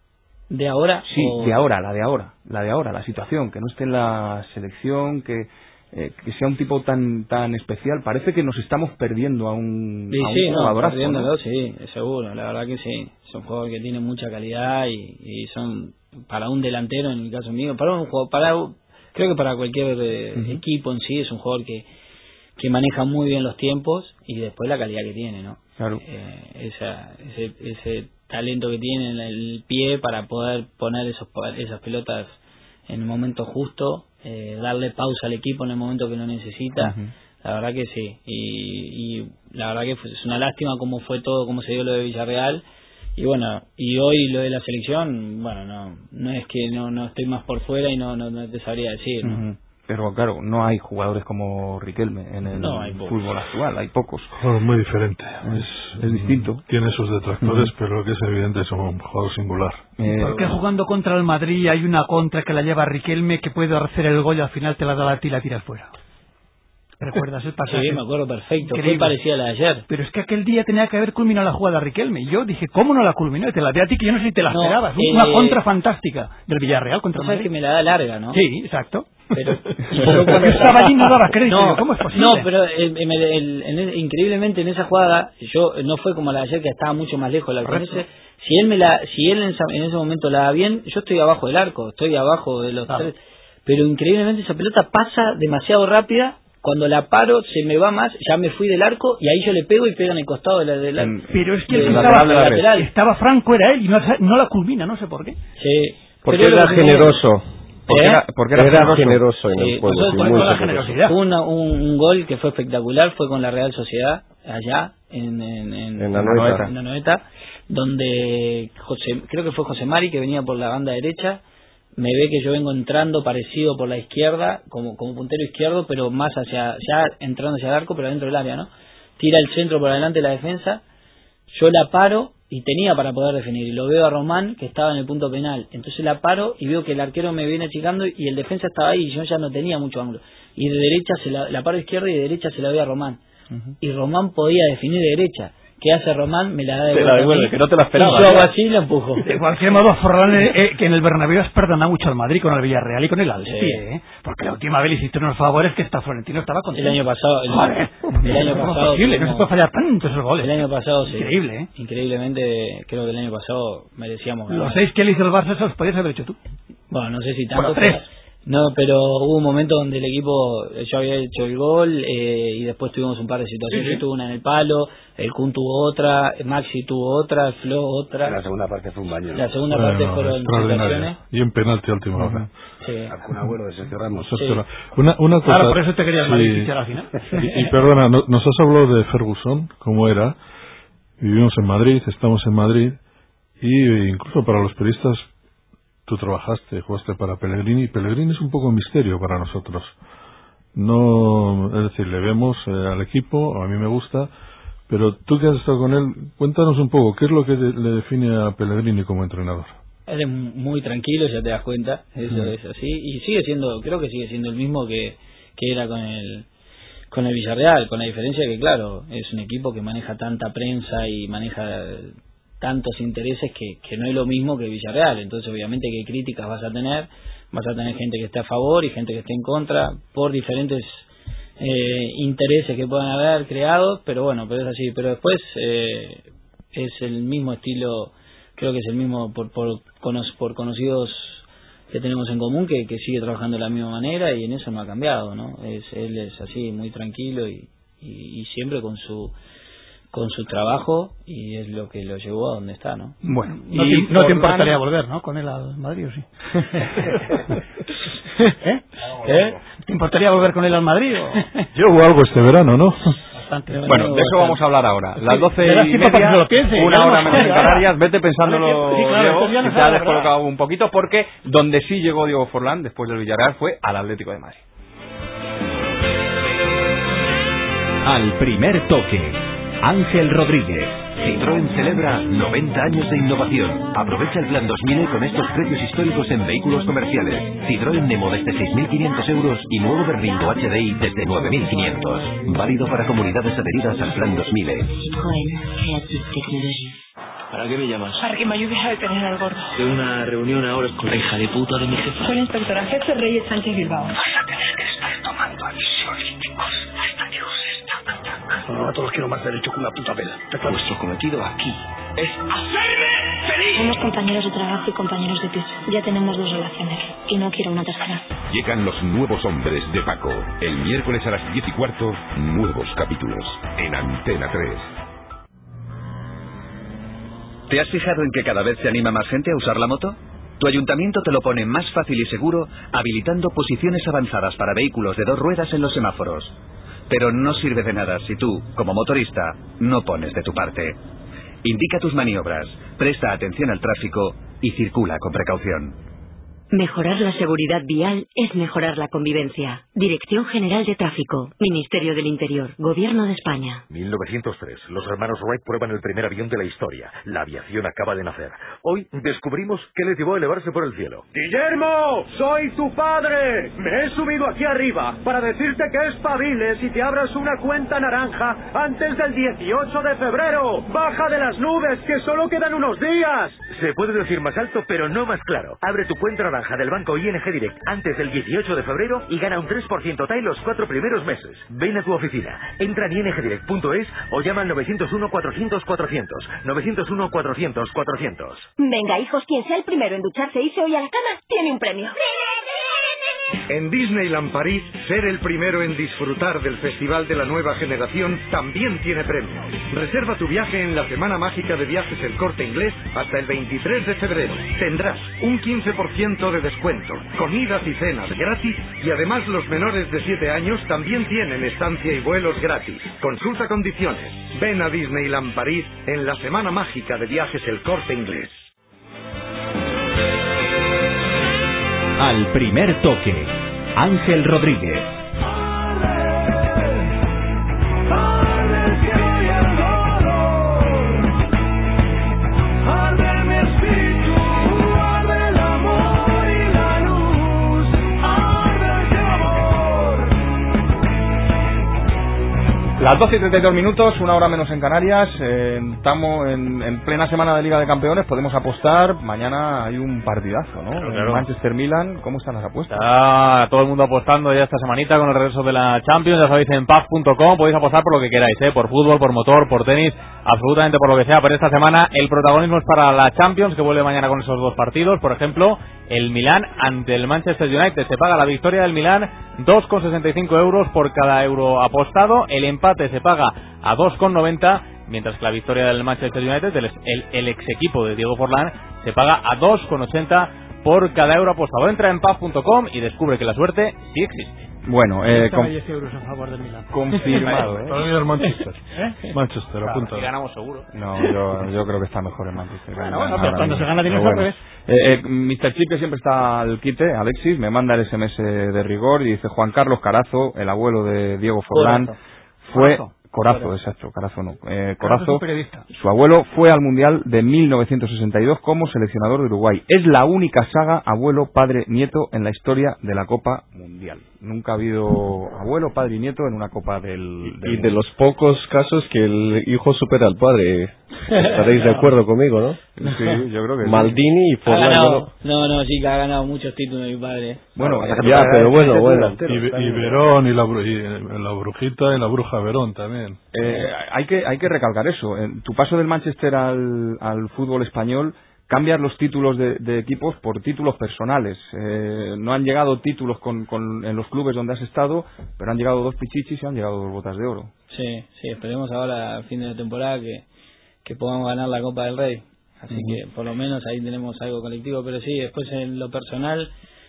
¿De ahora? Sí, o... de ahora, la de ahora, la de ahora, la situación, que no esté en la selección, que... Eh, que sea un tipo tan tan especial. Parece que nos estamos perdiendo a un, sí, a un sí, jugadorazo, no, ¿no? Sí, seguro, la verdad que sí. Es un jugador que tiene mucha calidad y, y son para un delantero, en el caso mío, para un jugador, para creo que para cualquier eh, uh-huh. equipo en sí, es un jugador que que maneja muy bien los tiempos y después la calidad que tiene, ¿no? Claro. Eh, esa, ese, ese talento que tiene en el pie para poder poner esos esas pelotas en el momento justo, eh, darle pausa al equipo en el momento que lo necesita. Uh-huh. La verdad que sí, y, y la verdad que fue, es una lástima cómo fue todo, cómo se dio lo de Villarreal, y bueno, y hoy lo de la selección, bueno, no no es que no no estoy más por fuera y no no, no te sabría decir, ¿no? Uh-huh. Pero claro, no hay jugadores como Riquelme en el no, fútbol actual, hay pocos. Oh, muy diferente, es, es distinto. Tiene sus detractores, uh-huh. pero lo que es evidente es un jugador singular. Eh, Porque jugando contra el Madrid hay una contra que la lleva Riquelme, que puede hacer el gol y al final te la da a ti y la tiras fuera. ¿Recuerdas el pasaje? Sí, me acuerdo perfecto. Increíble. Fue parecida a la de ayer. Pero es que aquel día tenía que haber culminado la jugada Riquelme. Y yo dije, ¿cómo no la culminó? Y te la di a ti, que yo no sé si te la no, esperabas. Eh, una contra fantástica del Villarreal contra el Madrid. Que me la da larga, ¿no? Sí, exacto. Pero yo cuando estaba allí no daba crédito. No, ¿cómo es posible? No, pero el, el, el, el, increíblemente en esa jugada, yo no fue como la de ayer, que estaba mucho más lejos la conoce. Si él me la, si él en, esa, en ese momento la da bien, yo estoy abajo del arco, estoy abajo de los ah. tres. Pero increíblemente esa pelota pasa demasiado rápida. Cuando la paro, se me va más, ya me fui del arco y ahí yo le pego y pega en el costado de la, de la Pero es que el estaba, la lateral. estaba Franco, era él, y no, no la culmina, no sé por qué. Sí. Porque era generoso. Porque, ¿Eh? era, porque era, era generoso, generoso en el sí, juego. Sí, muy la generosidad. Fue una, un, un gol que fue espectacular, fue con la Real Sociedad, allá, en, en, en, en la Noeta. En la Noeta, donde José, creo que fue José Mari, que venía por la banda derecha, me ve que yo vengo entrando parecido por la izquierda, como como puntero izquierdo, pero más hacia, ya entrando hacia el arco, pero dentro del área, ¿no? Tira el centro por adelante de la defensa, yo la paro y tenía para poder definir, y lo veo a Román, que estaba en el punto penal, entonces la paro y veo que el arquero me viene achicando y el defensa estaba ahí y yo ya no tenía mucho ángulo, y de derecha se la, la paro izquierda y de derecha se la doy a Román, uh-huh. y Román podía definir de derecha. ¿Qué hace Román? Me la da de vuelta. Te la devuelve, que no te la esperaba. Y yo hago así y la empujo. De cualquier modo, Forlán, eh, que en el Bernabéu has perdonado mucho al Madrid con el Villarreal y con el Atleti, sí. ¿eh? Porque la última vez le hiciste unos favores que hasta Florentino estaba contento. El año pasado. El, Joder, el año pasado. No es posible, no se puede fallar tanto esos goles. El año pasado, sí. Increíble, ¿eh? Increíblemente, creo que el año pasado merecíamos ganar. Los seis que le hizo el Barça, los podías haber hecho tú. Bueno, no sé si tanto. Bueno, tres. Pero... No, pero hubo un momento donde el equipo, yo había hecho el gol eh, y después tuvimos un par de situaciones. Sí, sí. Yo tuve una en el palo, el Kun tuvo otra, Maxi tuvo otra, el Flo otra. La segunda parte fue un baño. La segunda bueno, parte fueron situaciones. Y en penalti a última hora. Sí. Algún abuelo de Sergio Ramos. Sí. Una, una cosa, claro, por eso te querías sí. al final. Y, y perdona, no, nos has hablado de Ferguson, cómo era. Vivimos en Madrid, estamos en Madrid, y incluso para los periodistas, tú trabajaste, jugaste para Pellegrini, y Pellegrini es un poco un misterio para nosotros. No, es decir, le vemos eh, al equipo, a mí me gusta, pero tú que has estado con él, cuéntanos un poco, ¿qué es lo que de, le define a Pellegrini como entrenador? Él es muy tranquilo, ya te das cuenta, eso mm. es así, y sigue siendo, creo que sigue siendo el mismo que, que era con el con el Villarreal, con la diferencia que, claro, es un equipo que maneja tanta prensa y maneja tantos intereses que, que no es lo mismo que Villarreal. Entonces obviamente que críticas vas a tener, vas a tener gente que esté a favor y gente que esté en contra por diferentes eh, intereses que puedan haber creado, pero bueno, pero es así. Pero después eh, es el mismo estilo, creo que es el mismo por por, cono por conocidos que tenemos en común, que, que sigue trabajando de la misma manera, y en eso no ha cambiado, ¿no? Es, él es así, muy tranquilo y, y, y siempre con su con su trabajo, y es lo que lo llevó a donde está, ¿no? Bueno, no, te, no te importaría volver, ¿no? Con él al Madrid, ¿o sí? ¿Eh? ¿Eh? ¿Te importaría volver con él al Madrid? O? Yo hago algo este verano, ¿no? Bastante, bueno, de eso vamos a hablar ahora. Las doce y media, piense, una hora menos en Canarias. Vete pensándolo, sí, claro, Diego, no que te ha descolocado un poquito, porque donde sí llegó Diego Forlán después del Villarreal fue al Atlético de Madrid. Al primer toque, Ángel Rodríguez. Citroën celebra noventa años de innovación. Aprovecha el plan dos mil con estos precios históricos en vehículos comerciales. Citroën Nemo desde seis mil quinientos euros y nuevo Berlingo H D I desde nueve mil quinientos. Válido para comunidades adheridas al plan dos mil. Citroën Creative Technology. ¿Para qué me llamas? Para que me ayudes a detener al gordo. Tengo una reunión ahora con la hija de puta de mi jefa. Soy la inspectora jefe Reyes Sánchez Bilbao. Vas a tener que estar tomando ansiolíticos hasta que os está matando. No, a todos quiero más derecho que una puta vela. Vuestro cometido aquí es ¡hacerme feliz! Somos compañeros de trabajo y compañeros de piso. Ya tenemos dos relaciones y no quiero una tercera. Llegan los nuevos hombres de Paco. El miércoles a las diez y cuarto, nuevos capítulos en Antena tres. ¿Te has fijado en que cada vez se anima más gente a usar la moto? Tu ayuntamiento te lo pone más fácil y seguro habilitando posiciones avanzadas para vehículos de dos ruedas en los semáforos. Pero no sirve de nada si tú, como motorista, no pones de tu parte. Indica tus maniobras, presta atención al tráfico y circula con precaución. Mejorar la seguridad vial es mejorar la convivencia. Dirección General de Tráfico, Ministerio del Interior, Gobierno de España. mil novecientos tres. Los hermanos Wright prueban el primer avión de la historia. La aviación acaba de nacer. Hoy descubrimos qué les llevó a elevarse por el cielo. ¡Guillermo! ¡Soy tu padre! Me he subido aquí arriba para decirte que espabiles y te abras una cuenta naranja antes del dieciocho de febrero. ¡Baja de las nubes, que solo quedan unos días! Se puede decir más alto, pero no más claro. Abre tu cuenta naranja del banco I N G Direct antes del dieciocho de febrero y gana un tres por ciento T A E los cuatro primeros meses. Ven a tu oficina, entra en i n g direct punto es o llama al novecientos uno, cuatrocientos, cuatrocientos. novecientos uno, cuatrocientos, cuatrocientos. Venga, hijos, quien sea el primero en ducharse y irse hoy a la cama tiene un premio. En Disneyland París, ser el primero en disfrutar del Festival de la Nueva Generación también tiene premio. Reserva tu viaje en la Semana Mágica de Viajes El Corte Inglés hasta el veintitrés de febrero. Tendrás un quince por ciento de descuento, comidas y cenas gratis, y además los menores de siete años también tienen estancia y vuelos gratis. Consulta condiciones. Ven a Disneyland París en la Semana Mágica de Viajes El Corte Inglés. Al primer toque, Ángel Rodríguez. Las doce y treinta y dos minutos, una hora menos en Canarias. Eh, estamos en, en plena semana de Liga de Campeones. Podemos apostar. Mañana hay un partidazo, ¿no? Claro, claro. Manchester-Milan. ¿Cómo están las apuestas? Está todo el mundo apostando ya esta semanita con el regreso de la Champions. Ya sabéis, en paz punto com podéis apostar por lo que queráis, ¿eh? Por fútbol, por motor, por tenis, absolutamente por lo que sea. Pero esta semana el protagonismo es para la Champions, que vuelve mañana con esos dos partidos. Por ejemplo, el Milán ante el Manchester United. Se paga la victoria del Milán dos con sesenta y cinco euros por cada euro apostado. El empate se paga a dos con noventa, mientras que la victoria del Manchester United, el, el, el ex equipo de Diego Forlán, se paga a dos con ochenta por cada euro apostado. Entra en paz punto com y descubre que la suerte sí existe. Bueno, eh, con... diez euros a favor del Milán. Confirmado, ¿eh? Todavía el Manchester. ¿Eh? Manchester, claro, apunta. Y ganamos seguro. No, yo, yo creo que está mejor el Manchester. Bueno, bueno, pero cuando se gana tiene que bueno. eh, eh, mister Chip, que siempre está al quite, Alexis, me manda el S M S de rigor y dice: Juan Carlos Carazo, el abuelo de Diego Forlán, Corazo. fue... Corazo. Corazo, Corazo. exacto, Carazo no. Eh, Corazo, Corazo, su abuelo fue al Mundial de mil novecientos sesenta y dos como seleccionador de Uruguay. Es la única saga abuelo, padre, nieto en la historia de la Copa Mundial. Nunca ha habido abuelo, padre y nieto en una Copa del, del Y de los pocos casos que el hijo supera al padre. Estaréis de acuerdo conmigo, ¿no? Sí, yo creo que Maldini y Ha Forlán. ganado, no, no, sí que ha ganado muchos títulos mi padre. Bueno, ya, pero bueno, bueno. Y, y Verón, y la, bru- y la brujita y la bruja Verón también. Eh, hay que hay que recalcar eso. En tu paso del Manchester al, al fútbol español, cambias los títulos de, de equipos por títulos personales. Eh, no han llegado títulos con, con, en los clubes donde has estado, pero han llegado dos pichichis y han llegado dos botas de oro. Sí, sí, esperemos ahora al fin de la temporada que, que podamos ganar la Copa del Rey. Así Uh-huh. que por lo menos ahí tenemos algo colectivo, pero sí, después en lo personal,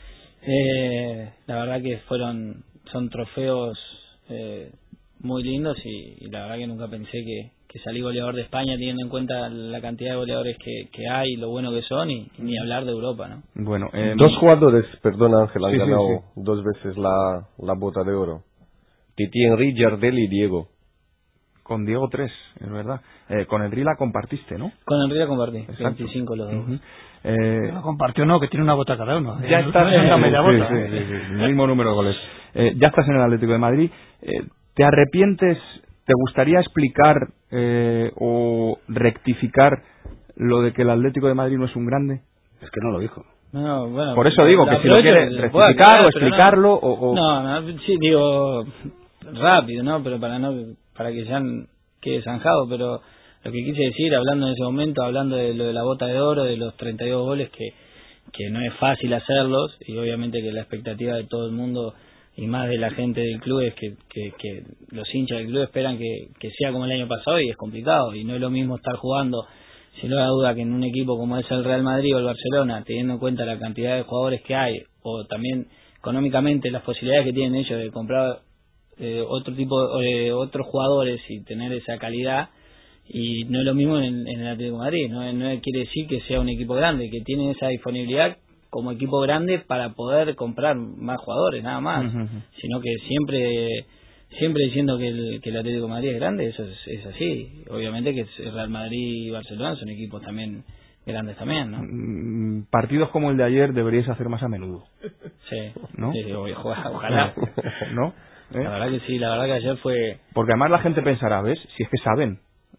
eh, la verdad que fueron son trofeos eh, muy lindos y, y la verdad que nunca pensé que, que salí goleador de España teniendo en cuenta la cantidad de goleadores que, que hay y lo bueno que son y, y ni hablar de Europa, ¿no? Bueno, eh, Dos jugadores, perdona Ángel, han Sí, sí, ganado sí. dos veces la, la bota de oro. Titi Henry, Jardel y Diego. Con Diego tres, es verdad. Eh, con Henry la compartiste, ¿no? Con Henry la compartí, Exacto. veinticinco los dos. Uh-huh. Eh, No compartió, no, que tiene una bota cada uno. ya No- estás no es una en media sí, bota. sí, sí, sí, el mismo número de goles. Eh, ya estás en el Atlético de Madrid. Eh, ¿Te arrepientes? ¿Te gustaría explicar eh, o rectificar lo de que el Atlético de Madrid no es un grande? Es que no lo dijo. No, bueno, Por eso digo que si lo aprovecho, quiere le puedo rectificar aclarar, o pero explicarlo no, o, o- No, no, sí, digo rápido, ¿no? Pero para no para que ya quede zanjado, pero lo que quise decir, hablando en ese momento, hablando de lo de la bota de oro, de los treinta y dos goles, que, que no es fácil hacerlos, y obviamente que la expectativa de todo el mundo, y más de la gente del club, es que, que, que los hinchas del club esperan que, que sea como el año pasado, y es complicado, y no es lo mismo estar jugando, sin lugar a duda, que en un equipo como es el Real Madrid o el Barcelona, teniendo en cuenta la cantidad de jugadores que hay, o también económicamente las posibilidades que tienen ellos de comprar eh, otro tipo eh, otros jugadores y tener esa calidad, y no es lo mismo en, en el Atlético de Madrid. No, no quiere decir que sea un equipo grande, que tiene esa disponibilidad como equipo grande para poder comprar más jugadores, nada más. Uh-huh, uh-huh. Sino que siempre siempre diciendo que el, que el Atlético de Madrid es grande, eso es, es así. Obviamente que el Real Madrid y Barcelona son equipos también grandes también, ¿no? Mm, partidos como el de ayer deberíais hacer más a menudo. Sí, ¿no? sí, ojalá. ojalá. ¿No? ¿Eh? La verdad que sí, la verdad que ayer fue... Porque además la gente pensará, ¿ves? Si es que saben.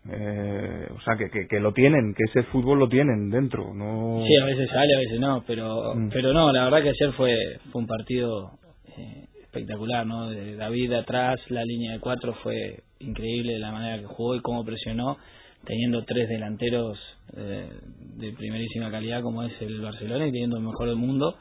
Eh, o sea, que, que, que lo tienen, que ese fútbol lo tienen dentro. No... Sí, a veces sale, a veces no, pero Mm. pero no, la verdad que ayer fue, fue un partido eh, espectacular, ¿no? De David atrás, la línea de cuatro fue increíble la manera que jugó y cómo presionó, teniendo tres delanteros eh, de primerísima calidad como es el Barcelona y teniendo el mejor del mundo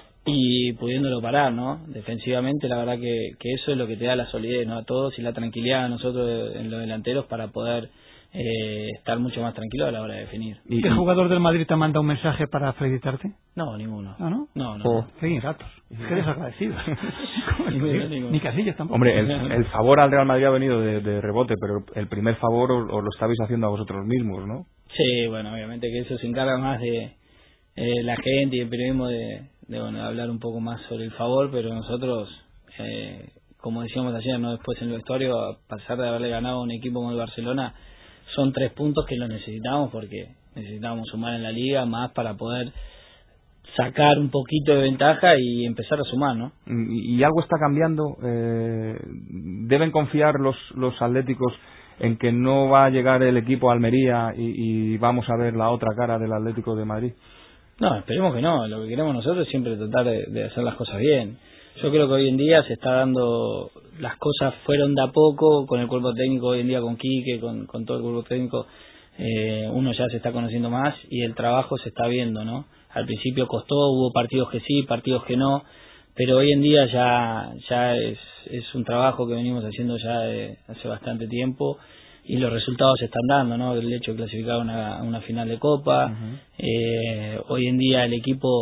y pudiéndolo parar, ¿no? Defensivamente, la verdad que, que eso es lo que te da la solidez, ¿no? A todos y la tranquilidad a nosotros en los delanteros para poder eh, estar mucho más tranquilo a la hora de definir. ¿Y qué jugador del Madrid te manda un mensaje para felicitarte? No, ninguno. ¿Ah, no? No, no. Oh, qué ingratos. Qué desagradecidos. Ninguno, ninguno. Ni Casillas tampoco. Hombre, el, el favor al Real Madrid ha venido de, de rebote, pero el primer favor os, os lo estabais haciendo a vosotros mismos, ¿no? Sí, bueno, obviamente que eso se encarga más de eh, la gente y el periodismo de, de, bueno, de hablar un poco más sobre el favor, pero nosotros, eh, como decíamos ayer, no después en el vestuario, a pesar de haberle ganado a un equipo como el Barcelona, son tres puntos que los necesitamos porque necesitábamos sumar en la liga más para poder sacar un poquito de ventaja y empezar a sumar, ¿no? Y, y algo está cambiando. Eh, deben confiar los, los atléticos en que no va a llegar el equipo a Almería y, y vamos a ver la otra cara del Atlético de Madrid. No, esperemos que no. Lo que queremos nosotros es siempre tratar de, de hacer las cosas bien. Yo creo que hoy en día se está dando, las cosas fueron de a poco con el cuerpo técnico, hoy en día con Quique, con, con todo el cuerpo técnico, eh, uno ya se está conociendo más y el trabajo se está viendo, ¿no? Al principio costó, hubo partidos que sí, partidos que no, pero hoy en día ya ya es, es un trabajo que venimos haciendo ya de hace bastante tiempo y los resultados se están dando, ¿no? El hecho de clasificar a una, a una final de Copa, uh-huh. eh, hoy en día el equipo...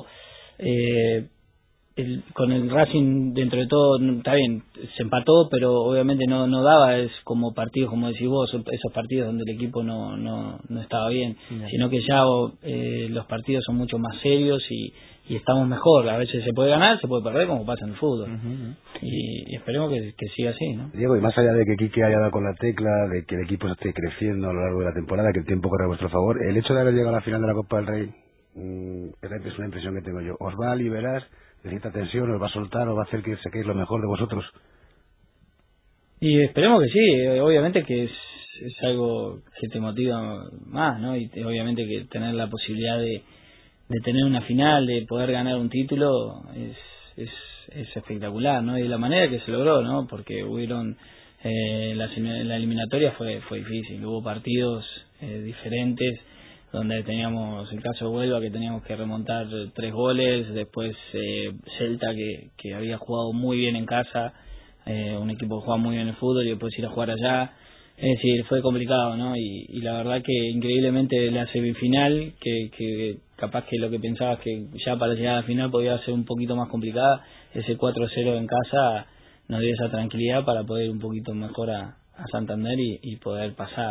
Eh, El, con el Racing dentro de todo está bien, se empató, pero obviamente no no daba, es como partidos, como decís vos, esos partidos donde el equipo no no, no estaba bien, yeah. sino que ya eh, los partidos son mucho más serios y, y estamos mejor, a veces se puede ganar, se puede perder, como pasa en el fútbol, uh-huh. y, y esperemos que, que siga así, ¿no? Diego, y más allá de que Quique haya dado con la tecla, de que el equipo esté creciendo a lo largo de la temporada, que el tiempo corre a vuestro favor, el hecho de haber llegado a la final de la Copa del Rey, mmm, es una impresión que tengo yo, ¿os va a liberar de cierta tensión, os va a soltar o va a hacer que saquéis lo mejor de vosotros. Y esperemos que sí, obviamente que es, es algo que te motiva más, ¿no? Y te, obviamente que tener la posibilidad de, de tener una final, de poder ganar un título, es, es, es espectacular, ¿no? Y de la manera que se logró, ¿no? Porque hubieron, eh, la, la eliminatoria fue, fue difícil, hubo partidos eh, diferentes, donde teníamos el caso de Huelva, que teníamos que remontar tres goles, después eh, Celta, que, que había jugado muy bien en casa, eh, un equipo que jugaba muy bien el fútbol, y después ir a jugar allá, es decir, fue complicado, ¿no? Y, y la verdad que increíblemente la semifinal, que, que capaz que lo que pensabas que ya para llegar a la final podía ser un poquito más complicada, ese cuatro cero en casa nos dio esa tranquilidad para poder ir un poquito mejor a, a Santander y, y poder pasar.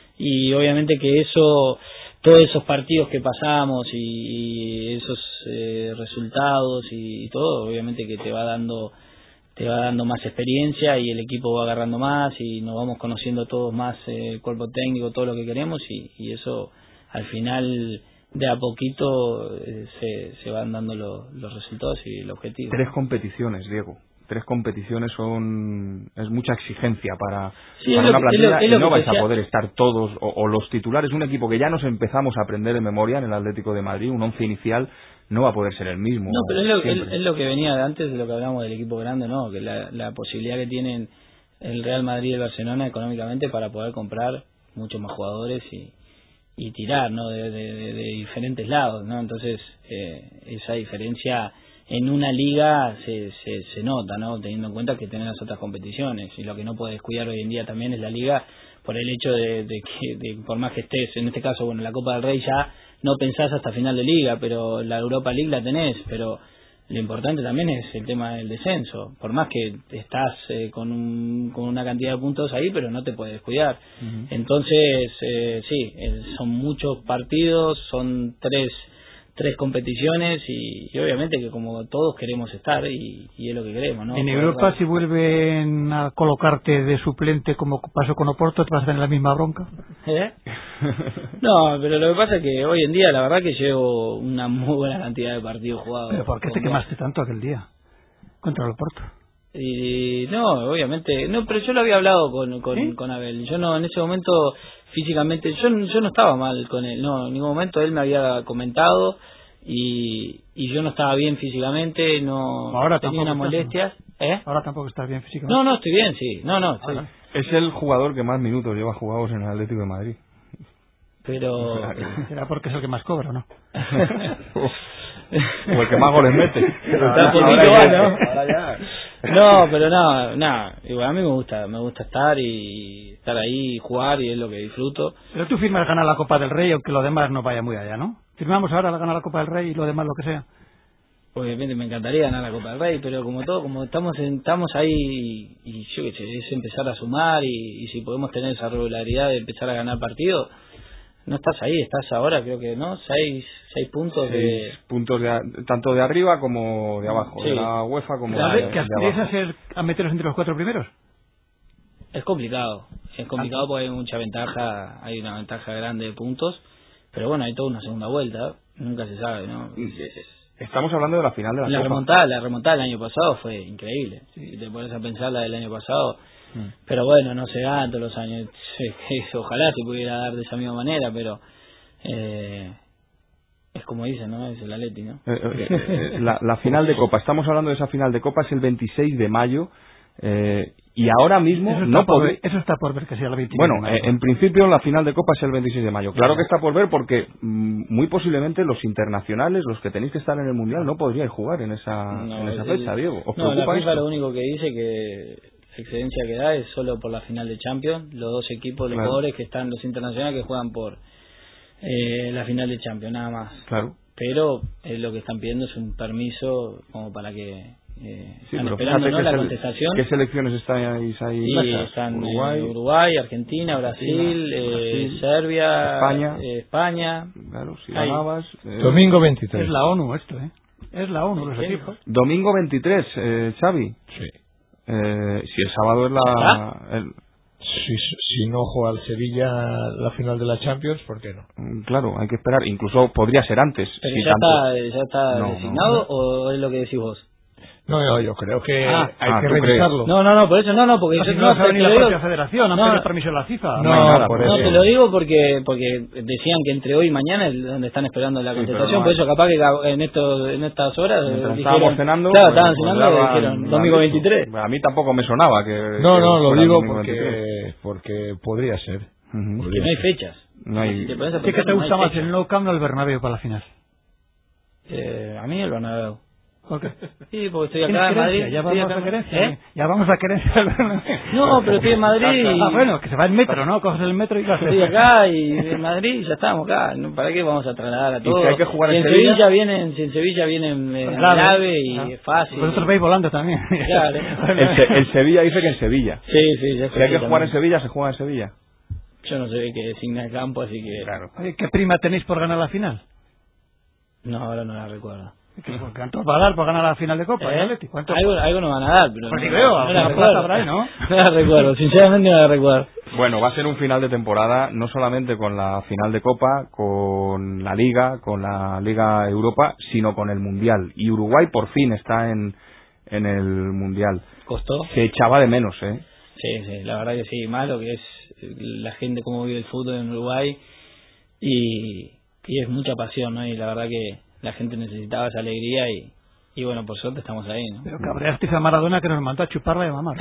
Y obviamente que eso, todos esos partidos que pasamos y, y esos eh, resultados y, y todo, obviamente que te va dando te va dando más experiencia y el equipo va agarrando más y nos vamos conociendo todos más, eh, el cuerpo técnico, todo lo que queremos, y, y eso al final de a poquito eh, se, se van dando lo, los resultados y el objetivo. Tres competiciones, Diego. Tres competiciones son es mucha exigencia para, sí, para una que, plantilla, es lo, es y lo no vais decía. a poder estar todos o, o los titulares. Un equipo que ya nos empezamos a aprender de memoria en el Atlético de Madrid, un once inicial no va a poder ser el mismo. No, pero es lo, es, es lo que venía de antes de lo que hablamos del equipo grande, ¿no? Que la, la posibilidad que tienen el Real Madrid y el Barcelona económicamente para poder comprar muchos más jugadores y, y tirar, ¿no? De, de, de, de diferentes lados, ¿no? Entonces eh, esa diferencia en una liga se, se, se nota, ¿no? Teniendo en cuenta que tenés las otras competiciones, y lo que no puedes descuidar hoy en día también es la liga, por el hecho de, de que de, por más que estés, en este caso, bueno, la Copa del Rey ya no pensás hasta final de liga, pero la Europa League la tenés, pero lo importante también es el tema del descenso, por más que estás eh, con, un, con una cantidad de puntos ahí, pero no te puedes descuidar. Uh-huh. Entonces, eh, sí, eh, son muchos partidos, son tres tres competiciones y, y obviamente que como todos queremos estar y, y es lo que queremos, ¿no? En Europa, si vuelven a colocarte de suplente como pasó con Oporto, ¿te vas a tener la misma bronca? ¿Eh? No, pero lo que pasa es que hoy en día la verdad que llevo una muy buena cantidad de partidos jugados. ¿Pero por qué te quemaste tanto aquel día contra el Oporto? Y no, obviamente, no, pero yo lo había hablado con con, ¿sí? con Abel. Yo no, en ese momento físicamente, yo yo no estaba mal con él, no, en ningún momento él me había comentado y y yo no estaba bien físicamente, no ahora tenía unas molestias. ¿Eh? Ahora tampoco estás bien físicamente. No, no, estoy bien, sí, no, no. Estoy... Es el jugador que más minutos lleva jugados en el Atlético de Madrid. Pero será porque es el que más cobra, ¿no? O el que más goles mete. Ahora, ahora, ya, ¿no? Ahora ya. No, pero no, no, igual a mí me gusta, me gusta estar y estar ahí, jugar, y es lo que disfruto. Pero tú firmas ganar la Copa del Rey, aunque lo demás no vaya muy allá, ¿no? Firmamos ahora ganar la Copa del Rey y lo demás lo que sea. Obviamente me encantaría ganar la Copa del Rey, pero como todo, como estamos en, estamos ahí y, y yo qué sé, es empezar a sumar y, y si podemos tener esa regularidad de empezar a ganar partidos. No estás ahí, estás ahora, creo que, ¿no? Seis, seis puntos seis de... puntos de, tanto de arriba como de abajo, sí. de la UEFA como de, de, de, ¿Que aspiráis a, ser, a meteros entre los cuatro primeros? Es complicado, es complicado ¿Ah? Porque hay mucha ventaja, hay una ventaja grande de puntos, pero bueno, hay toda una segunda vuelta, nunca se sabe, ¿no? Estamos hablando de la final de la, la Copa. remontada, la remontada del año pasado fue increíble, sí. Si te pones a pensar la del año pasado... Pero bueno, no se da todos los años. Ojalá se pudiera dar de esa misma manera, pero eh, es como dicen, ¿no? Es el Atleti, ¿no? Eh, eh, la, la final de Copa, estamos hablando de esa final de Copa, es el veintiséis de mayo. Eh, y ahora mismo eso no por pod... ver, eso está por ver que sea el veintiséis bueno, de mayo. Eh, en principio la final de Copa es el veintiséis de mayo. Claro que está por ver porque mmm, muy posiblemente los internacionales, los que tenéis que estar en el Mundial, no podríais jugar en esa, no, en esa el, fecha, Diego. ¿Os no, preocupa la FIFA esto? lo único que dice que la excedencia que da es solo por la final de Champions, los dos equipos, los claro. jugadores que están, los internacionales que juegan por eh, la final de Champions, nada más. Claro. Pero eh, lo que están pidiendo es un permiso como para que eh, sí, están esperando, ¿no? La sele- contestación. ¿Qué selecciones estáis ahí? Sí, están Uruguay, eh, Uruguay, Argentina, Brasil, eh, Brasil Serbia, España. Eh, España. Claro, si ganabas, eh, Domingo veintitrés. Es la ONU esto, ¿eh? Es la ONU, los equipos. Domingo veintitrés, eh, Xavi. Sí. Eh, si el sábado es la... El, si, si no juega el Sevilla la final de la Champions, ¿por qué no? Claro, hay que esperar. Incluso podría ser antes. ¿Pero si ya, tanto... está, ya está no, designado no. o es lo que decís vos? No, no, yo creo que ah, hay ah, que revisarlo. No, no, no, por eso no, no, porque no, yo si no, no ha venido la propia digo, federación, han no, pedido permiso de la FIFA. No, no, hay nada, por no eso. te lo digo porque porque decían que entre hoy y mañana es donde están esperando la Sí, contestación, no por hay. eso capaz que en esto en estas horas Mientras dijeron, estábamos cenando, claro, pues, estaban pues cenando y daban- dijeron domingo veintitrés. A mí tampoco me sonaba que... No, que no, lo fuera digo domingo porque veintitrés. porque podría ser. Uh-huh. Que no hay fechas. No hay... Si te pones a ¿Qué pensar, te no gusta hay más, fechas. el Nou Camp o el Bernabéu para la final? Eh, a mí el Bernabéu. ¿Por qué? Sí, porque estoy ¿Tienes acá en Madrid. querencia? Ya estoy vamos acá a en- querencia. ¿Eh? Ya vamos a querencia al Bernabéu. No, pero estoy en Madrid y... Ah, bueno, que se va en metro, ¿no? Coges el metro y vas. Estoy acá y en Madrid ya estamos acá. ¿no? ¿Para qué vamos a trasladar a ¿Y todos? si hay que jugar Si en en Sevilla? Sevilla vienen, si en Sevilla vienen eh, en Claro. AVE y Ah. es fácil. Vosotros veis volando también. Claro. el, Se- el Sevilla dice que en Sevilla. Sí, sí, ya Si hay que sé, jugar en también. Sevilla, se juega en Sevilla. Yo no sé qué designa el campo, así que... Claro. Oye, ¿qué prima tenéis por ganar la final? No, ahora no la recuerdo. ¿Cuánto va a dar por ganar la final de Copa? ¿Eh? Atleti? ¿Cuánto? Algo, algo nos van a dar, pero Pues no, digo yo, no, la alguna recuerdo. plata habrá ahí, ¿no? No la recuerdo, sinceramente no la recuerdo. Bueno, va a ser un final de temporada, no solamente con la final de Copa, con la Liga, con la Liga Europa, sino con el Mundial. Y Uruguay por fin está en, en el Mundial. ¿Costó? Se echaba de menos, ¿eh? Sí, sí, la verdad que sí, más lo que es la gente, cómo vive el fútbol en Uruguay y, y es mucha pasión, ¿no? Y la verdad que la gente necesitaba esa alegría y, y bueno, por suerte estamos ahí, ¿no? Pero cabreasteis a Maradona que nos mandó a chuparla y a mamar.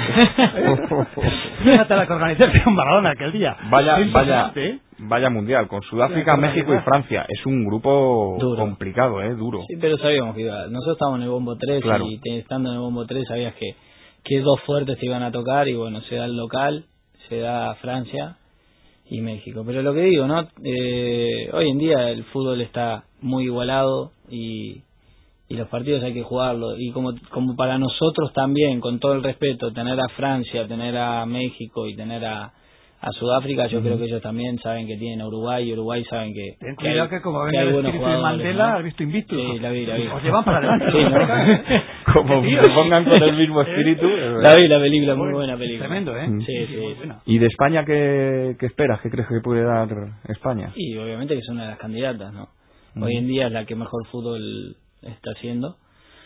Fíjate la que organizaste con Maradona aquel día. Vaya, Es vaya, impresionante, ¿eh? vaya Mundial, con Sudáfrica, Sí, México y Francia. Es un grupo Duro. complicado, ¿eh? Duro. Sí, pero sabíamos que iba. Nosotros estábamos en el bombo tres Claro. y te- estando en el bombo tres sabías que, que dos fuertes te iban a tocar y bueno, se da el local, se da Francia y México. Pero lo que digo, ¿no? Eh, hoy en día el fútbol está muy igualado y, y los partidos hay que jugarlos. Y como, como para nosotros también, con todo el respeto, tener a Francia, tener a México y tener a, a Sudáfrica, yo Ujú. creo que ellos también saben que tienen a Uruguay y Uruguay saben que, Ten que hay, cuidado que como que venga hay el buenos espíritu de jugadores, Mandela, ¿no? ¿has visto Invictus? Sí, la vi, la vi. Os llevan para adelante. Sí, ¿no? Como Tío. se pongan con el mismo espíritu. es verdad. La vi, la película, muy buena película. Tremendo, ¿eh? Sí, sí. Bueno. ¿Y de España qué, qué esperas? ¿Qué crees que puede dar España? Y obviamente que es una de las candidatas, ¿no? Mm. Hoy en día es la que mejor fútbol está haciendo.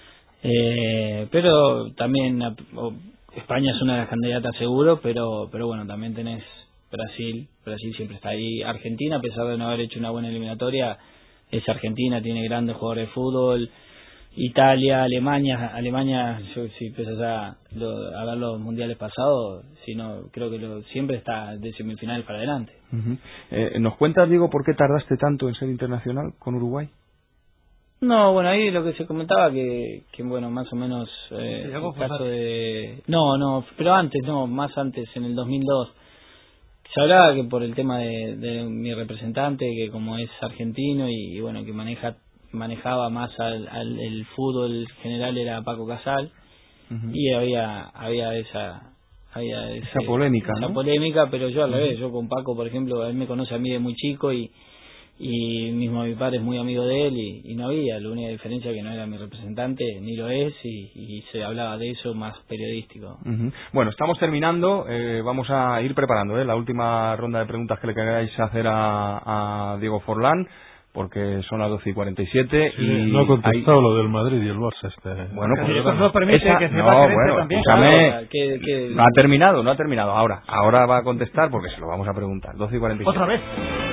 Eh, pero también a- o- España es una de las candidatas seguro, pero pero bueno, también tenés Brasil. Brasil siempre está ahí. Argentina, a pesar de no haber hecho una buena eliminatoria, es Argentina, tiene grandes jugadores de fútbol. Italia, Alemania, Alemania, yo, si empiezas a, lo- a ver los mundiales pasados, si no, creo que lo, siempre está de semifinal para adelante. Ujú. Eh, ¿Nos cuentas, Diego, por qué tardaste tanto en ser internacional con Uruguay? No, bueno, ahí lo que se comentaba que, que bueno, más o menos eh, Sí, algo el caso pasaste. de... No, no, pero antes, no, más antes, en el dos mil dos. Se hablaba que por el tema de, de mi representante, que como es argentino y, y bueno, que maneja manejaba más al, al el fútbol general era Paco Casal. Ujú. Y había había esa había ese- Esa polémica, esa ¿no? polémica, pero yo al Ujú. revés, yo con Paco, por ejemplo, él me conoce a mí de muy chico y y mismo mi padre es muy amigo de él y, y no había, la única diferencia que no era mi representante, ni lo es, y, y se hablaba de eso más periodístico. Ujú. Bueno, estamos terminando. eh, vamos a ir preparando ¿eh? la última ronda de preguntas que le queráis hacer a, a Diego Forlán, porque son las doce y cuarenta y siete. Sí, y no ha contestado hay- lo del Madrid y el Barça. Este, Bueno, Que pues Dios lo permite esa- que se no, va a querer bueno, también. escúchame. Claro, que- que- No ha terminado, no ha terminado. Ahora, ahora va a contestar porque se lo vamos a preguntar. doce y cuarenta y siete. Otra vez.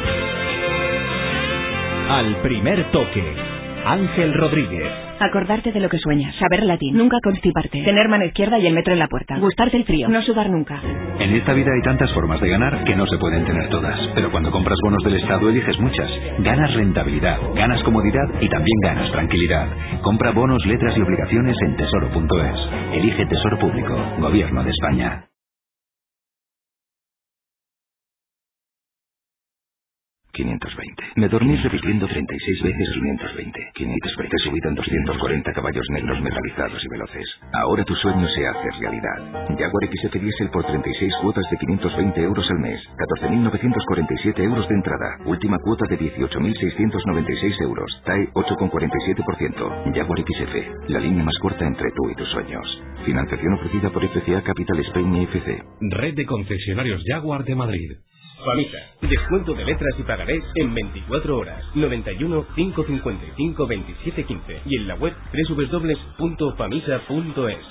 Al primer toque, Ángel Rodríguez. Acordarte de lo que sueñas, saber latín, nunca constiparte, tener mano izquierda y el metro en la puerta, gustarte el frío, no sudar nunca. En esta vida hay tantas formas de ganar que no se pueden tener todas. Pero cuando compras bonos del Estado eliges muchas. Ganas rentabilidad, ganas comodidad y también ganas tranquilidad. Compra bonos, letras y obligaciones en tesoro punto es. Elige Tesoro Público, Gobierno de España. quinientos veinte. Me dormí repitiendo treinta y seis veces quinientos veinte. quinientos veinte subido en doscientos cuarenta caballos negros metalizados y veloces. Ahora tu sueño se hace realidad. Jaguar X F Diesel por treinta y seis cuotas de quinientos veinte euros al mes. catorce mil novecientos cuarenta y siete euros de entrada. Última cuota de dieciocho mil seiscientos noventa y seis euros. T A E ocho coma cuarenta y siete por ciento. Jaguar X F. La línea más corta entre tú y tus sueños. Financiación ofrecida por F C A Capital Spain y F C. Red de concesionarios Jaguar de Madrid. Famisa. Descuento de letras y pagarés en veinticuatro horas. noventa y uno, cinco cincuenta y cinco, veintisiete quince. Y en la web doble u doble u doble u punto famisa punto es.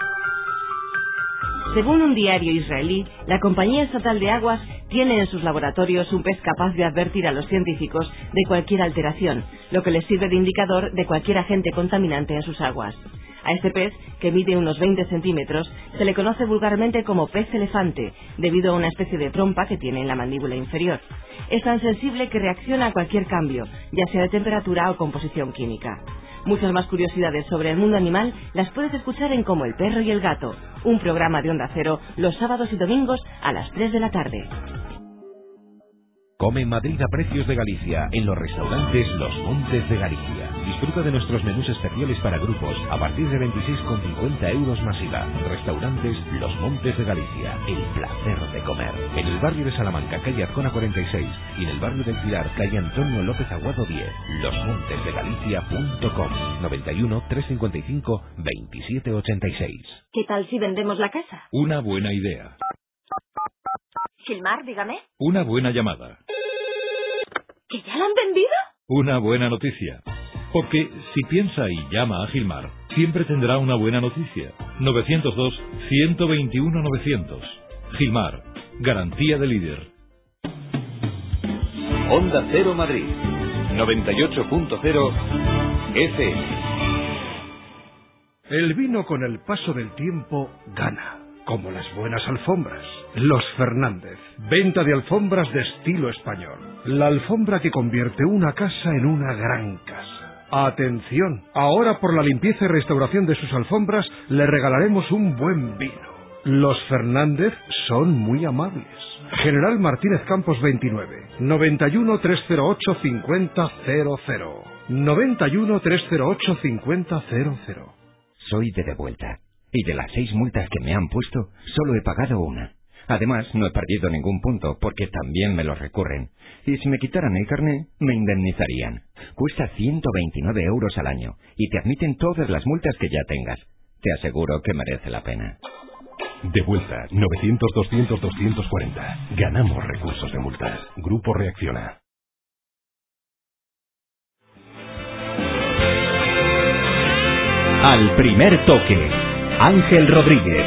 Según un diario israelí, la Compañía Estatal de Aguas tiene en sus laboratorios un pez capaz de advertir a los científicos de cualquier alteración, lo que les sirve de indicador de cualquier agente contaminante en sus aguas. A este pez, que mide unos veinte centímetros, se le conoce vulgarmente como pez elefante, debido a una especie de trompa que tiene en la mandíbula inferior. Es tan sensible que reacciona a cualquier cambio, ya sea de temperatura o composición química. Muchas más curiosidades sobre el mundo animal las puedes escuchar en Como el perro y el gato, un programa de Onda Cero los sábados y domingos a las tres de la tarde. Come en Madrid a precios de Galicia, en los restaurantes Los Montes de Galicia. Disfruta de nuestros menús especiales para grupos a partir de veintiséis con cincuenta euros más I V A. Restaurantes Los Montes de Galicia, el placer de comer. En el barrio de Salamanca, calle Azcona cuarenta y seis, y en el barrio del Pilar, calle Antonio López Aguado diez. los montes de galicia punto com. noventa y uno, trescientos cincuenta y cinco, veintisiete ochenta y seis. ¿Qué tal si vendemos la casa? Una buena idea. Gilmar, dígame. Una buena llamada. ¿Que ya la han vendido? Una buena noticia. Porque si piensa y llama a Gilmar, siempre tendrá una buena noticia. novecientos dos, ciento veintiuno, novecientos. Gilmar, garantía de líder. Onda Cero Madrid, noventa y ocho punto cero F M. El vino con el paso del tiempo gana, como las buenas alfombras. Los Fernández, venta de alfombras de estilo español. La alfombra que convierte una casa en una gran casa. Atención, ahora por la limpieza y restauración de sus alfombras le regalaremos un buen vino. Los Fernández son muy amables. General Martínez Campos veintinueve, noventa y uno, trescientos ocho, cincuenta, cero cero. noventa y uno, trescientos ocho, cincuenta, cero cero. Soy de Devuelta, y de las seis multas que me han puesto, solo he pagado una. Además, no he perdido ningún punto, porque también me lo recurren. Y si me quitaran el carné, me indemnizarían. Cuesta ciento veintinueve euros al año, y te admiten todas las multas que ya tengas. Te aseguro que merece la pena. Devuelta, novecientos, doscientos, doscientos cuarenta. Ganamos recursos de multas. Grupo Reacciona. Al primer toque, Ángel Rodríguez.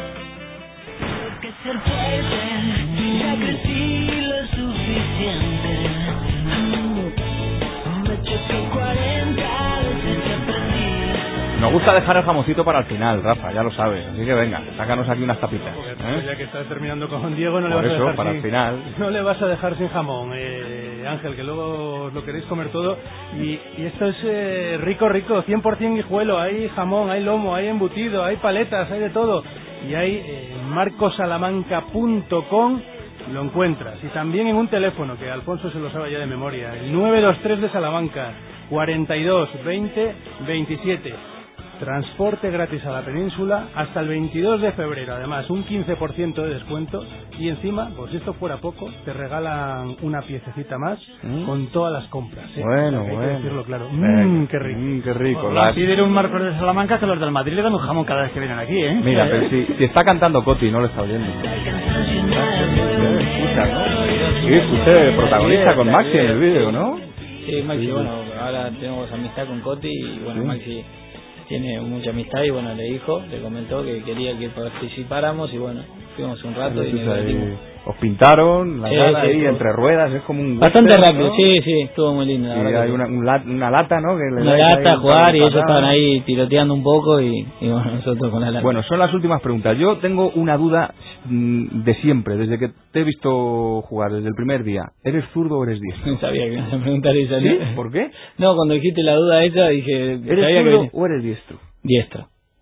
Nos gusta dejar el jamoncito para el final, Rafa, ya lo sabes. Así que venga, sácanos aquí unas tapitas. ¿eh? Ya que estás terminando con Diego, no le Por vas eso, a dejar para sin, el final. no le vas a dejar sin jamón, eh, Ángel, que luego os lo queréis comer todo. Y, y esto es eh, rico, rico, cien por ciento guijuelo. Hay jamón, hay lomo, hay embutido, hay paletas, hay de todo. Y hay eh, marcosalamanca punto com, lo encuentras. Y también en un teléfono, que Alfonso se lo sabe ya de memoria, el nueve dos tres de Salamanca, cuarenta y dos, veinte, veintisiete. Transporte gratis a la península hasta el veintidós de febrero, además un quince por ciento de descuento, y encima, pues si esto fuera poco, te regalan una piececita más ¿Mm? con todas las compras, ¿eh? Bueno, hay bueno. que decirlo claro. Mmm, qué rico. Mm, qué rico. Bueno, así diré un Marcos de Salamanca que los del Madrid le dan un jamón cada vez que vienen aquí, ¿eh? Mira, pero si, si está cantando Coti, no lo está oyendo. Escucha, ¿no? Sí, es usted protagonista con Maxi en el vídeo, ¿no? Sí, Maxi, bueno, ahora tenemos amistad con Coti y bueno, sí. Maxi tiene mucha amistad y bueno, le dijo, le comentó que quería que participáramos y bueno, fuimos un rato y nos divertimos. Os pintaron la sí, cara sí, ahí sí, entre ruedas, es como un bastante western, rápido, ¿no? sí, sí, estuvo muy lindo. La y verdad hay que una, un lat, una lata, ¿no? Que le una dais lata a ahí jugar y ellos patada. estaban ahí tiroteando un poco y, y bueno, nosotros con la lata. Bueno, son las últimas preguntas. Yo tengo una duda mmm, de siempre, desde que te he visto jugar, desde el primer día. ¿Eres zurdo o eres diestro? No sabía que me ibas a preguntar eso, ¿no? ¿Sí? ¿Por qué? No, cuando dijiste la duda esa dije... ¿Eres sabía zurdo que... o eres diestro? Diestro.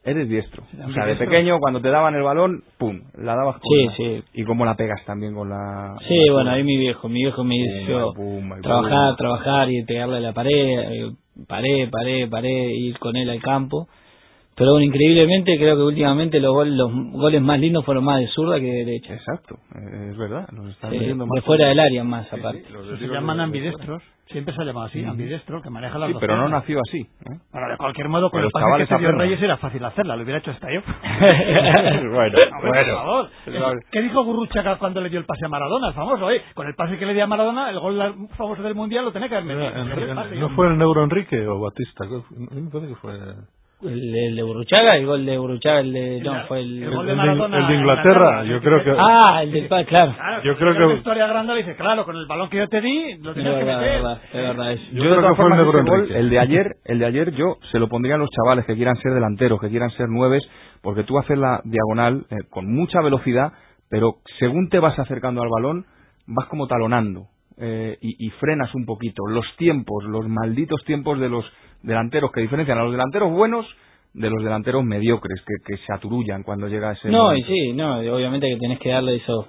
Eres diestro. Sí, O sea, de diestro. pequeño, cuando te daban el balón, pum, la dabas con Sí, la- sí. ¿Y cómo la pegas también con la...? Sí, con la bueno, zurda? ahí mi viejo, mi viejo me hizo Pum, pum, trabajar, pum. trabajar y pegarle a la pared, eh, pared, pared, pared, ir con él al campo. Pero bueno, increíblemente creo que últimamente los, gol, los goles más lindos fueron más de zurda que de derecha. Exacto, eh, es verdad, nos están Sí, metiendo de más fuera goles. del área más Sí, aparte. sí, los de Se tiro llaman de- de ambidestros. Siempre se ha llamado así, Ujú. ambidestro, que maneja las Sí, dos pero no piernas. nació así. ¿eh? Bueno, de cualquier modo, con Pero el los pase que chavales te dio aprenden. Reyes era fácil hacerla, lo hubiera hecho hasta yo. Bueno, Hombre, bueno. por favor. ¿Qué dijo Gurruchaga cuando le dio el pase a Maradona, el famoso? Eh? Con el pase que le dio a Maradona, el gol la- famoso del Mundial lo tenía que haber metido. En- en- Pase, ¿No fue el Neuro Enrique o Batista? A mí me parece que fue... El, el de Burruchaga, el gol de Burruchaga, el de... No, El- fue el... el gol de el de- Maradona el de en Inglaterra, Inglaterra, yo sí, creo sí. que... Ah, el del pa, claro. Claro, Yo cuando creo llega que- la historia grande le dice, claro, con el balón que yo te di, lo Es tenías que verdad, meter. es verdad, es verdad eso. Yo, Yo de creo todas que fue el formas, Negro ese gol, Enrique. el de ayer, el de ayer yo se lo pondría a los chavales que quieran ser delanteros, que quieran ser nueves, porque tú haces la diagonal eh, con mucha velocidad, pero según te vas acercando al balón, vas como talonando eh, y, y frenas un poquito. Los tiempos, los malditos tiempos de los delanteros que diferencian a los delanteros buenos de los delanteros mediocres, que, que se aturullan cuando llega ese No, momento. y sí, no, obviamente que tenés que darle eso,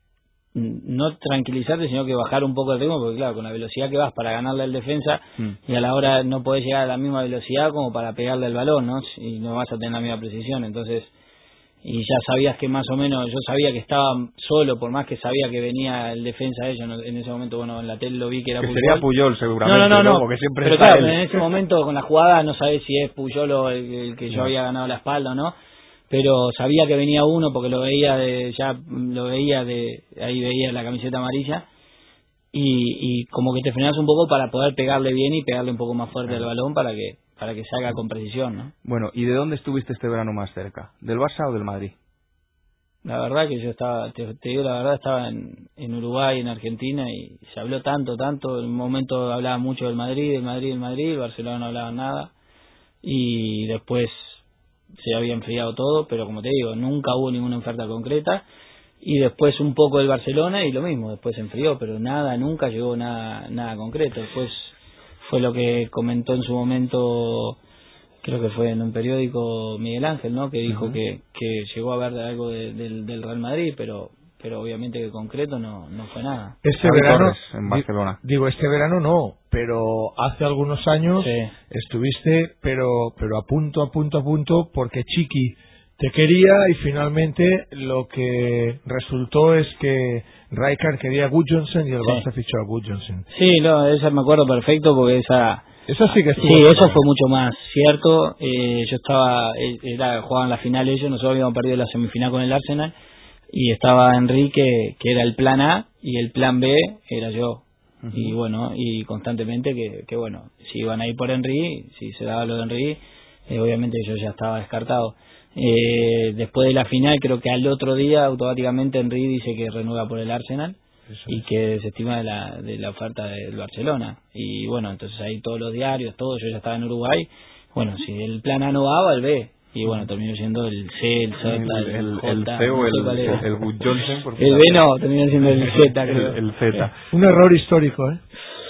no tranquilizarte, sino que bajar un poco el ritmo, porque claro, con la velocidad que vas para ganarle al defensa, Mm. y a la hora no podés llegar a la misma velocidad como para pegarle al balón, ¿no? Y no vas a tener la misma precisión, entonces, y ya sabías que más o menos, yo sabía que estaba solo, por más que sabía que venía el defensa de ellos, no- en ese momento, bueno, en la tele lo vi que era Que Puyol. sería Puyol seguramente, No, no, no, luego, no. que siempre Pero está claro, él. en ese momento con la jugada no sabés si es Puyol o el, el que yo No. había ganado la espalda o no, pero sabía que venía uno porque lo veía de, ya lo veía de, ahí veía la camiseta amarilla y, y como que te frenás un poco para poder pegarle bien y pegarle un poco más fuerte al balón para que para que salga con precisión, ¿no? Bueno, ¿y de dónde estuviste este verano más cerca? ¿Del Barça o del Madrid? La verdad que yo estaba, te, te digo la verdad, estaba en, en Uruguay, en Argentina y se habló tanto, tanto, en un momento hablaba mucho del Madrid, del Madrid, del Madrid, el Barcelona no hablaba nada y después se había enfriado todo, pero como te digo, nunca hubo ninguna oferta concreta y después un poco del Barcelona y lo mismo, después se enfrió, pero nada, nunca llegó nada, nada concreto. Después fue lo que comentó en su momento, creo que fue en un periódico Miguel Ángel, ¿no? Que dijo Ujú. que, que llegó a ver algo de- del, del Real Madrid, pero pero obviamente que concreto no no fue nada. Este Xavi verano, Torres, en Barcelona. di- digo, este verano no, pero hace algunos años Sí. estuviste, pero pero a punto, a punto, a punto, porque Chiqui te quería y finalmente lo que resultó es que Rijkaard quería a Gudjohnsen y el Sí. Barça fichó a Gudjohnsen. Sí, no, esa me acuerdo perfecto porque esa Eso sí que estuvo. sí, eso fue mucho más cierto. Eh, yo estaba, eh, era, jugaban la final ellos, nosotros habíamos perdido la semifinal con el Arsenal y estaba Enrique, que era el plan A, y el plan B era yo. Y bueno, y constantemente que, que bueno, si iban a ir por Henry, si se daba lo de Henry, eh, obviamente yo ya estaba descartado. Eh, después de la final, creo que al otro día automáticamente Henry dice que renueva por el Arsenal y que desestima de la, de la oferta del Barcelona. Y bueno, entonces ahí todos los diarios, todo, yo ya estaba en Uruguay. Bueno, si el plan A no va, el B. Y bueno, terminó siendo el C, el Z, el, El- el- J, el C o no sé el- cuál era. el Gudjohnsen, por El B favor. no, terminó siendo el Z, creo. El, el Z. Un error histórico, ¿eh?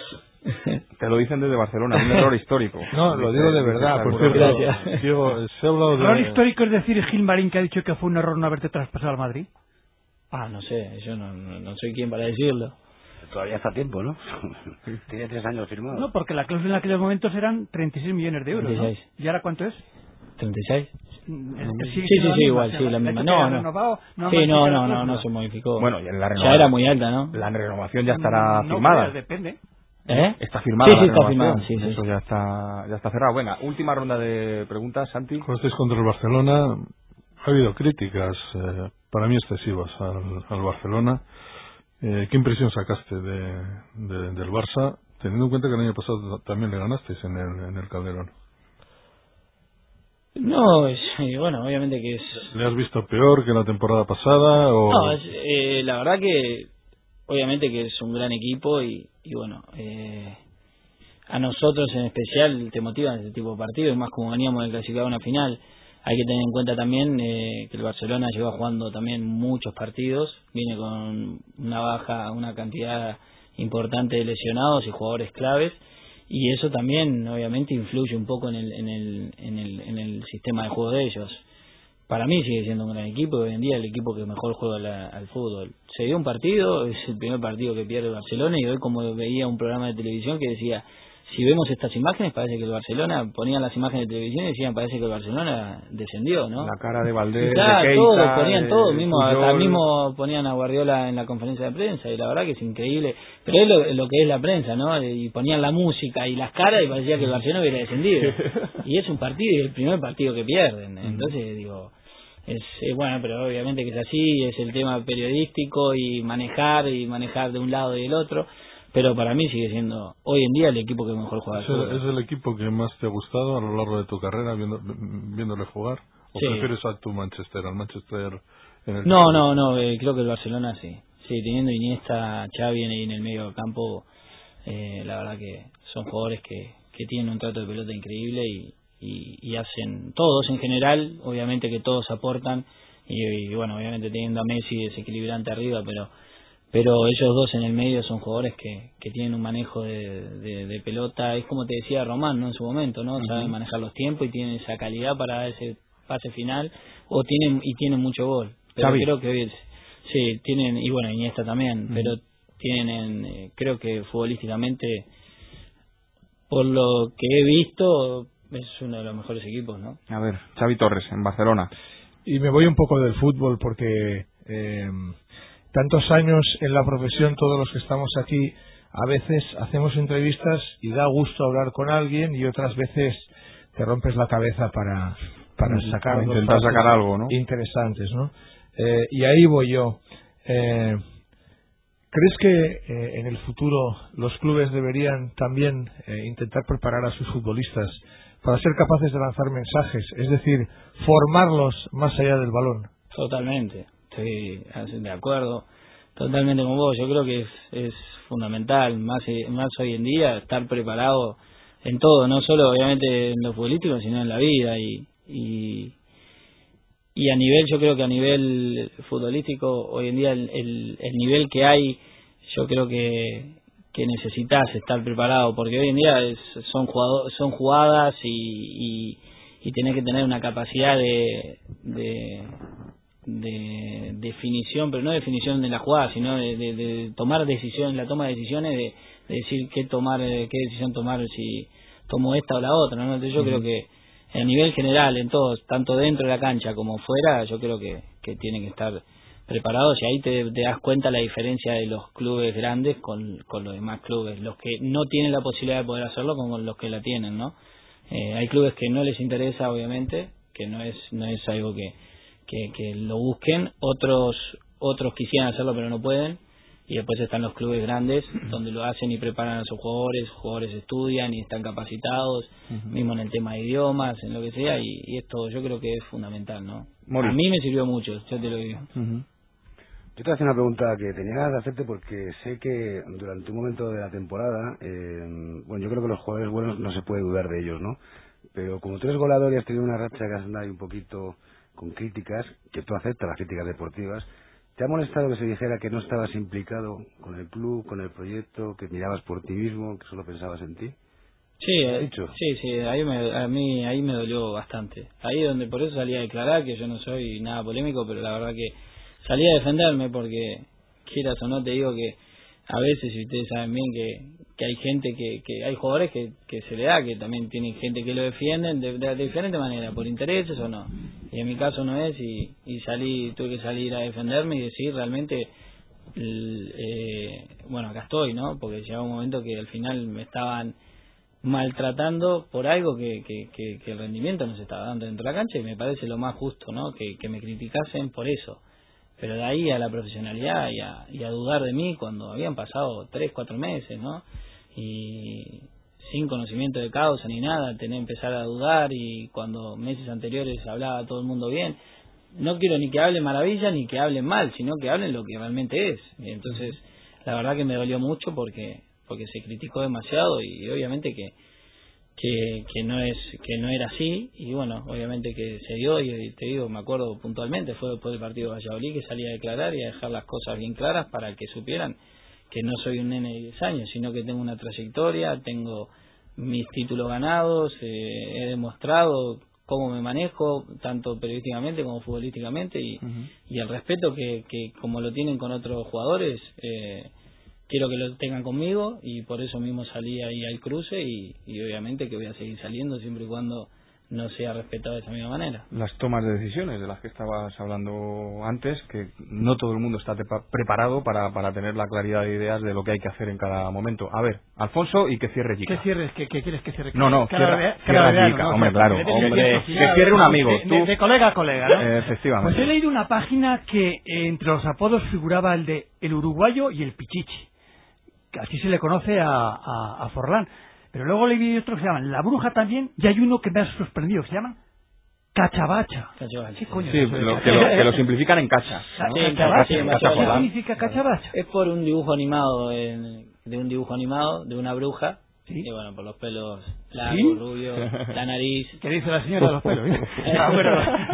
Te lo dicen desde Barcelona, un error histórico. No, lo digo de verdad, Por porque- cierto, Gracias. Diego, se ha hablado ¿Error de... histórico es decir Gilmarín que ha dicho que fue un error no haberte traspasado al Madrid? Ah, no sé, yo no, no, no soy quien para decirlo. Todavía está a tiempo, ¿no? Tiene tres años firmado. No, porque la cláusula en aquellos momentos eran treinta y seis millones de euros, ¿no? treinta y seis. ¿Y ahora cuánto es? ¿treinta y seis? Sigue Sí, siendo sí, la sí, misma, igual, o sea, sí, la la misma. que No, haya no. renovado, no ha Sí, no, modificado no, la no, cláusula. no se modificó. Bueno, y en la Ya renovación. era muy alta, ¿no? La renovación ya estará No, firmada. pues, depende. ¿Eh? Está firmada Sí, la sí, está renovación. firmada, sí, sí. Eso ya está, ya está cerrado. Venga, última ronda de preguntas, Santi. Cuando estáis contra el Barcelona, ha habido críticas, eh, para mí excesivas, al, al Barcelona. Eh, ¿Qué impresión sacaste de, de- del Barça, teniendo en cuenta que el año pasado también le ganasteis en el, en el Calderón? No, es, eh, bueno, obviamente que es... ¿Le has visto peor que la temporada pasada? O... No, es, eh, la verdad que obviamente que es un gran equipo y, y bueno, eh, a nosotros en especial te motivan ese tipo de partidos, y más como veníamos de clasificar a una final. Hay que tener en cuenta también eh, que el Barcelona lleva jugando también muchos partidos, viene con una baja, una cantidad importante de lesionados y jugadores claves, y eso también obviamente influye un poco en el, en el, en el, en el sistema de juego de ellos. Para mí sigue siendo un gran equipo, hoy en día el equipo que mejor juega la, al fútbol. Se dio un partido, es el primer partido que pierde el Barcelona, y hoy como veía un programa de televisión que decía, si vemos estas imágenes parece que el Barcelona, ponían las imágenes de televisión y decían parece que el Barcelona descendió, ¿no? La cara de Valdés, claro, de Keita, todo, ponían de todo, mismo, Puyol. hasta mismo ponían a Guardiola en la conferencia de prensa, y la verdad que es increíble, pero es lo, lo que es la prensa, ¿no? Y ponían la música y las caras y parecía que el Barcelona hubiera descendido, y es un partido, y el primer partido que pierden, entonces digo, es, es bueno, pero obviamente que es así, es el tema periodístico y manejar, y manejar de un lado y del otro. Pero para mí sigue siendo hoy en día el equipo que mejor juega. ¿Es el, ¿Es el equipo que más te ha gustado a lo largo de tu carrera viendo, viéndole jugar? ¿O sí. prefieres a tu Manchester, al Manchester en el No, no, no, eh, creo que el Barcelona sí. Sí, teniendo Iniesta, Xavi en, en el medio del campo, eh, la verdad que son jugadores que, que tienen un trato de pelota increíble y, y, y hacen todos en general, obviamente que todos aportan y, y bueno, obviamente teniendo a Messi desequilibrante arriba, pero pero ellos dos en el medio son jugadores que, que tienen un manejo de, de, de pelota, es como te decía Román, ¿no? En su momento, ¿no? Uh-huh. Saben manejar los tiempos y tienen esa calidad para dar ese pase final, o tienen y tienen mucho gol. Pero Xavi. Creo que hoy es, sí, tienen, y bueno, Iniesta también, uh-huh. pero tienen, eh, creo que futbolísticamente, por lo que he visto, es uno de los mejores equipos, ¿no? A ver, Xavi Torres, en Barcelona. Y me voy un poco del fútbol porque... Eh, tantos años en la profesión, todos los que estamos aquí, a veces hacemos entrevistas y da gusto hablar con alguien y otras veces te rompes la cabeza para, para sacar, para intentar sacar algo, ¿no? Interesantes, ¿no? Eh, y ahí voy yo. Eh, ¿Crees que eh, en el futuro los clubes deberían también eh, intentar preparar a sus futbolistas para ser capaces de lanzar mensajes, es decir, formarlos más allá del balón? Totalmente. Estoy de acuerdo totalmente con vos. Yo creo que es, es fundamental, más más hoy en día, estar preparado en todo, no solo obviamente en lo futbolístico, sino en la vida. Y, y, y a nivel, yo creo que a nivel futbolístico, hoy en día el, el, el nivel que hay, yo creo que, que necesitas estar preparado, porque hoy en día es, son, jugado, son jugadas y, y, y tenés que tener una capacidad de... de de definición, pero no definición de la jugada, sino de, de, de tomar decisiones, la toma de decisiones, de, de decir qué tomar, qué decisión tomar, si tomo esta o la otra, ¿no? Entonces yo uh-huh. creo que a nivel general, en todos, tanto dentro de la cancha como fuera, yo creo que, que tienen que estar preparados, y ahí te, te das cuenta la diferencia de los clubes grandes con, con los demás clubes, los que no tienen la posibilidad de poder hacerlo con los que la tienen, ¿no? Eh, hay clubes que no les interesa, obviamente, que no es no es algo que Que, que lo busquen, otros otros quisieran hacerlo pero no pueden, y después están los clubes grandes donde lo hacen y preparan a sus jugadores, jugadores estudian y están capacitados, uh-huh. mismo en el tema de idiomas, en lo que sea, y, y esto yo creo que es fundamental, ¿no? Mori. A mí me sirvió mucho, yo te lo digo. Uh-huh. Yo te voy a hacer una pregunta que tenía ganas de hacerte porque sé que durante un momento de la temporada, eh, bueno, yo creo que los jugadores buenos no se puede dudar de ellos, ¿no? Pero como tú eres goleador y has tenido una racha que has andado ahí un poquito con críticas, que tú aceptas las críticas deportivas, ¿te ha molestado que se dijera que no estabas implicado con el club, con el proyecto, que mirabas por ti mismo, que solo pensabas en ti? Sí, eh, sí, sí, ahí me, a mí ahí me dolió bastante. Ahí donde por eso salí a declarar, que yo no soy nada polémico, pero la verdad que salí a defenderme porque, quieras o no, te digo que a veces, y ustedes saben bien que, que hay gente que, que hay jugadores que, que se le da, que también tienen gente que lo defienden de, de, de diferente manera, por intereses o no. Y en mi caso no es, y, y salí, tuve que salir a defenderme y decir realmente, eh, bueno, acá estoy, ¿no? Porque llegaba un momento que al final me estaban maltratando por algo que, que, que, que el rendimiento no se estaba dando dentro de la cancha, y me parece lo más justo, ¿no? Que, que me criticasen por eso. Pero de ahí a la profesionalidad y a, y a dudar de mí cuando habían pasado tres, cuatro meses, ¿no? Y sin conocimiento de causa ni nada, tener que empezar a dudar, y cuando meses anteriores hablaba todo el mundo bien. No quiero ni que hablen maravilla ni que hablen mal, sino que hablen lo que realmente es. Y entonces, la verdad que me dolió mucho porque porque se criticó demasiado, y obviamente que que que no es que no era así, y bueno, obviamente que se dio, y te digo, me acuerdo puntualmente, fue después del partido de Valladolid que salí a declarar y a dejar las cosas bien claras para que supieran que no soy un nene de diez años, sino que tengo una trayectoria, tengo mis títulos ganados, eh, he demostrado cómo me manejo, tanto periodísticamente como futbolísticamente, y, uh-huh. y el respeto que, que como lo tienen con otros jugadores, eh, quiero que lo tengan conmigo, y por eso mismo salí ahí al cruce, y, y obviamente que voy a seguir saliendo siempre y cuando no sea respetado de esa misma manera. Las tomas de decisiones de las que estabas hablando antes, que no todo el mundo está tepa- preparado para, para tener la claridad de ideas de lo que hay que hacer en cada momento. A ver, Alfonso, y que cierre Jica. ¿Qué cierres? ¿Qué, qué quieres que cierre? No, no, Cada cierra, vea- cierra cada Jica, verano, ¿no? hombre, O sea, claro, que- que- hombre, que- que que- cierre un de- amigo, de, tú. de, de colega a colega, ¿no? Eh, efectivamente. Pues he leído una página que eh, entre los apodos figuraba el de el uruguayo y el pichichi, que así se le conoce a, a, a Forlán. Pero luego leí otro que se llaman La Bruja también, y hay uno que me ha sorprendido, que se llama Cachabacha. Cachabacha. ¿Qué coño Sí, es eso de lo, que, Cachabacha? lo, que lo simplifican en cacha. ¿no? Sí, Cachabacha. sí, ¿Qué Cachabacha. significa Cachabacha? Es por un dibujo animado, en- de un dibujo animado de una bruja. ¿Sí? Y bueno, por los pelos largos, ¿Sí? rubios, la nariz. ¿Qué dice la señora de los pelos? Ah, bueno.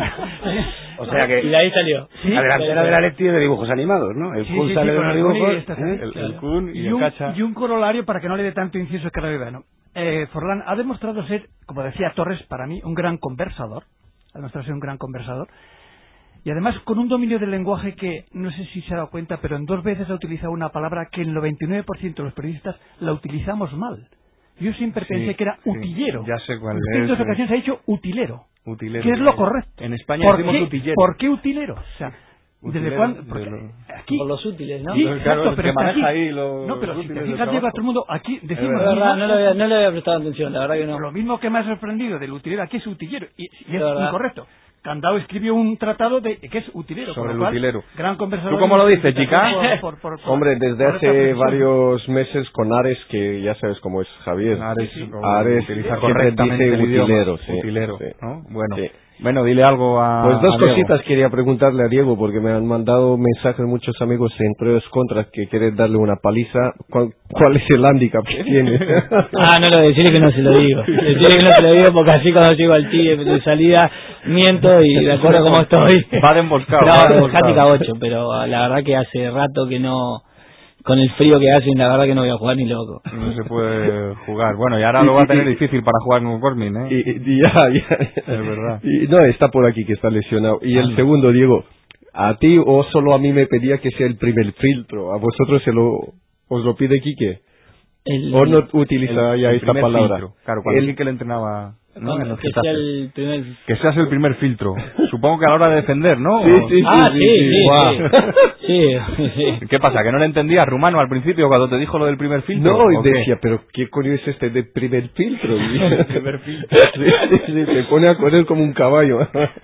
O sea que... Y de ahí salió. ¿Sí? La delantera de la Leti es de dibujos animados, ¿no? El Sí, Kun sí, sale sí, de con los el Kun y dibujos... estas, ¿eh? ¿eh? El, el Kun y, y, el un, Cacha. y un corolario para que no le dé tanto incienso que verano. Eh, Forlán ha demostrado ser, como decía Torres, para mí, un gran conversador. Ha demostrado ser un gran conversador. Y además con un dominio del lenguaje que, no sé si se ha dado cuenta, pero en dos veces ha utilizado una palabra que el noventa y nueve por ciento de los periodistas la utilizamos mal. Yo siempre Sí, pensé que era sí, utillero. ya sé cuál Usted es. en dos ocasiones ha dicho utilero. Utilero. Que es lo correcto. En España ¿Por decimos qué, utillero. ¿Por qué utilero? O sea, ¿desde Utilero, cuándo? de Porque lo- aquí, Por los útiles, ¿no? sí, Entonces, claro, exacto, el pero que es que maneja aquí, ahí los no, pero si te útiles del fijas, Diego, a trabajo. todo el mundo, aquí decimos... La verdad, no le, había, no le había prestado atención, la verdad que no. Lo mismo que me ha sorprendido del utilero, aquí es utillero, y, y es verdad. incorrecto. Candao escribió un tratado de que es utilero. Sobre con el lo cual, utilero. Gran conversador. ¿Tú cómo lo dices, chica? Por- por- por- Hombre, desde por esta hace presión. varios meses con Ares, que ya sabes cómo es Javier. Ares, Sí. lo Ares utiliza siempre correctamente dice el idioma. utilero. Sí, Utilero, sí. ¿no? Bueno, Sí. bueno, dile algo a Pues dos a Diego. cositas quería preguntarle a Diego, porque me han mandado mensajes muchos amigos en pros contras que quieren darle una paliza. ¿Cuál, cuál es el hándicap que tiene? Ah, no lo decirle que no se lo digo. Decirle que no se lo digo porque así cuando llego al tee de salida miento y de acuerdo a cómo estoy. Va de emboscado. va de No, emboscado. handicap ocho, pero la verdad que hace rato que no, con el frío que hace, la verdad que no voy a jugar ni loco. No se puede jugar. Bueno, y ahora lo va a tener difícil para jugar con Cosmin, ¿eh? Y, y ya, ya. Es verdad. Y, no, está por aquí que está lesionado. Y el segundo, Diego, ¿a ti o solo a mí me pedía que sea el primer filtro? ¿A vosotros se lo, os lo pide Quique? El- ¿O no utiliza El- ya el esta primer palabra? filtro. Claro, cuando El- Quique le entrenaba... ¿no? Con- En los que Getafe. sea el primer... Que seas el primer filtro. Supongo que a la hora de defender, ¿no? Sí, sí, sí. Ah, sí, sí, sí. Guau. Sí, sí. ¿Qué pasa? ¿Que no le entendías rumano al principio cuando te dijo lo del primer filtro? No, y ¿o qué? decía, pero ¿qué coño es este de primer filtro? El primer filtro. Sí, sí, sí, te pone a correr como un caballo.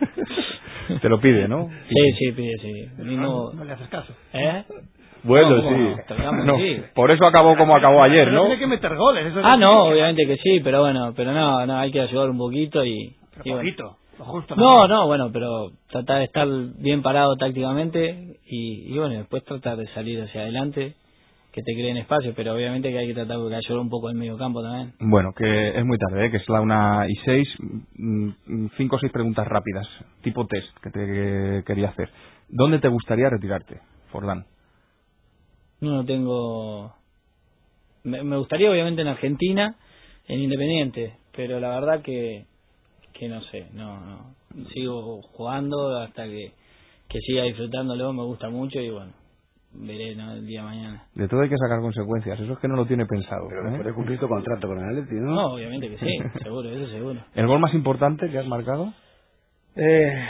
Te lo pide, ¿no? Sí, sí, pide, sí. Mismo... No le haces caso. ¿Eh? Bueno, No, ¿cómo sí. no? Tratamos No, de sí. por eso acabó como acabó ayer, Pero ¿no? tiene que meter goles. Eso Ah, es- no, obviamente que sí, pero bueno, pero no, no, hay que ayudar un poquito y... Pero y bueno. poquito, lo justo. No, no, bueno, pero tratar de estar bien parado tácticamente y, y bueno, después tratar de salir hacia adelante, que te creen espacio, pero obviamente que hay que tratar de ayudar un poco el medio campo también. Bueno, que es muy tarde, ¿eh? Que es la una y seis. mm, Cinco o seis preguntas rápidas, tipo test, que te que quería hacer. ¿Dónde te gustaría retirarte, Forlán? No, no tengo... Me, me gustaría obviamente en Argentina, en Independiente, pero la verdad que que no sé, no, no. Sigo jugando hasta que, que siga disfrutándolo, me gusta mucho y bueno, veré, ¿no? El día de mañana. De todo hay que sacar consecuencias, eso es que no lo tiene pensado. Pero ¿eh? después de cumplir tu contrato con el Atleti, ¿no? No, obviamente que sí, seguro, eso seguro. ¿El gol más importante que has marcado? Eh,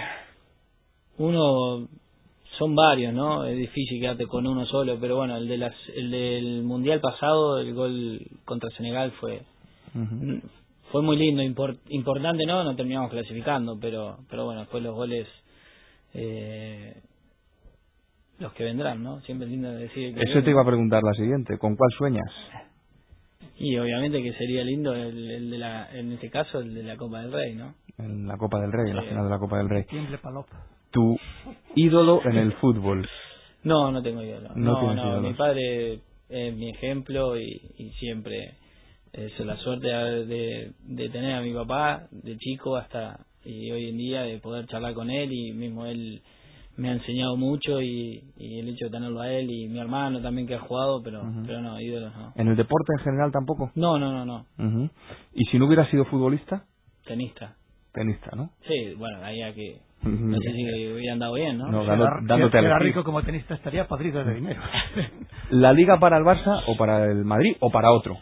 uno, son varios, ¿no? Es difícil quedarte con uno solo, pero bueno, el de las, el del mundial pasado, el gol contra Senegal fue Uh-huh. fue muy lindo, import, importante, ¿no? No terminamos clasificando, pero pero bueno, después los goles, eh, los que vendrán, ¿no? Siempre es lindo decir que Eso te iba a preguntar la siguiente, ¿con cuál sueñas? y obviamente que sería lindo el, el de la, en este caso el de la Copa del Rey, ¿no? En la Copa del Rey, en la Sí. final de la Copa del Rey. Tiemble palop. Tu ídolo en el fútbol. No, no tengo ídolo. No No, tienes no, ídolos. mi padre es mi ejemplo y, y siempre es la suerte de, de tener a mi papá de chico hasta y hoy en día de poder charlar con él y mismo él me ha enseñado mucho y, y el hecho de tenerlo a él y mi hermano también que ha jugado, pero uh-huh. pero no, ídolos no. ¿En el deporte en general tampoco? No, no, no, no. Uh-huh. ¿Y si no hubiera sido futbolista? Tenista. Tenista, ¿no? Sí, bueno, ahí a que... No sé si hubiera andado bien, ¿no? no dando, dándote si era rico como tenista estaría podrido de dinero. ¿La Liga para el Barça o para el Madrid o para otro?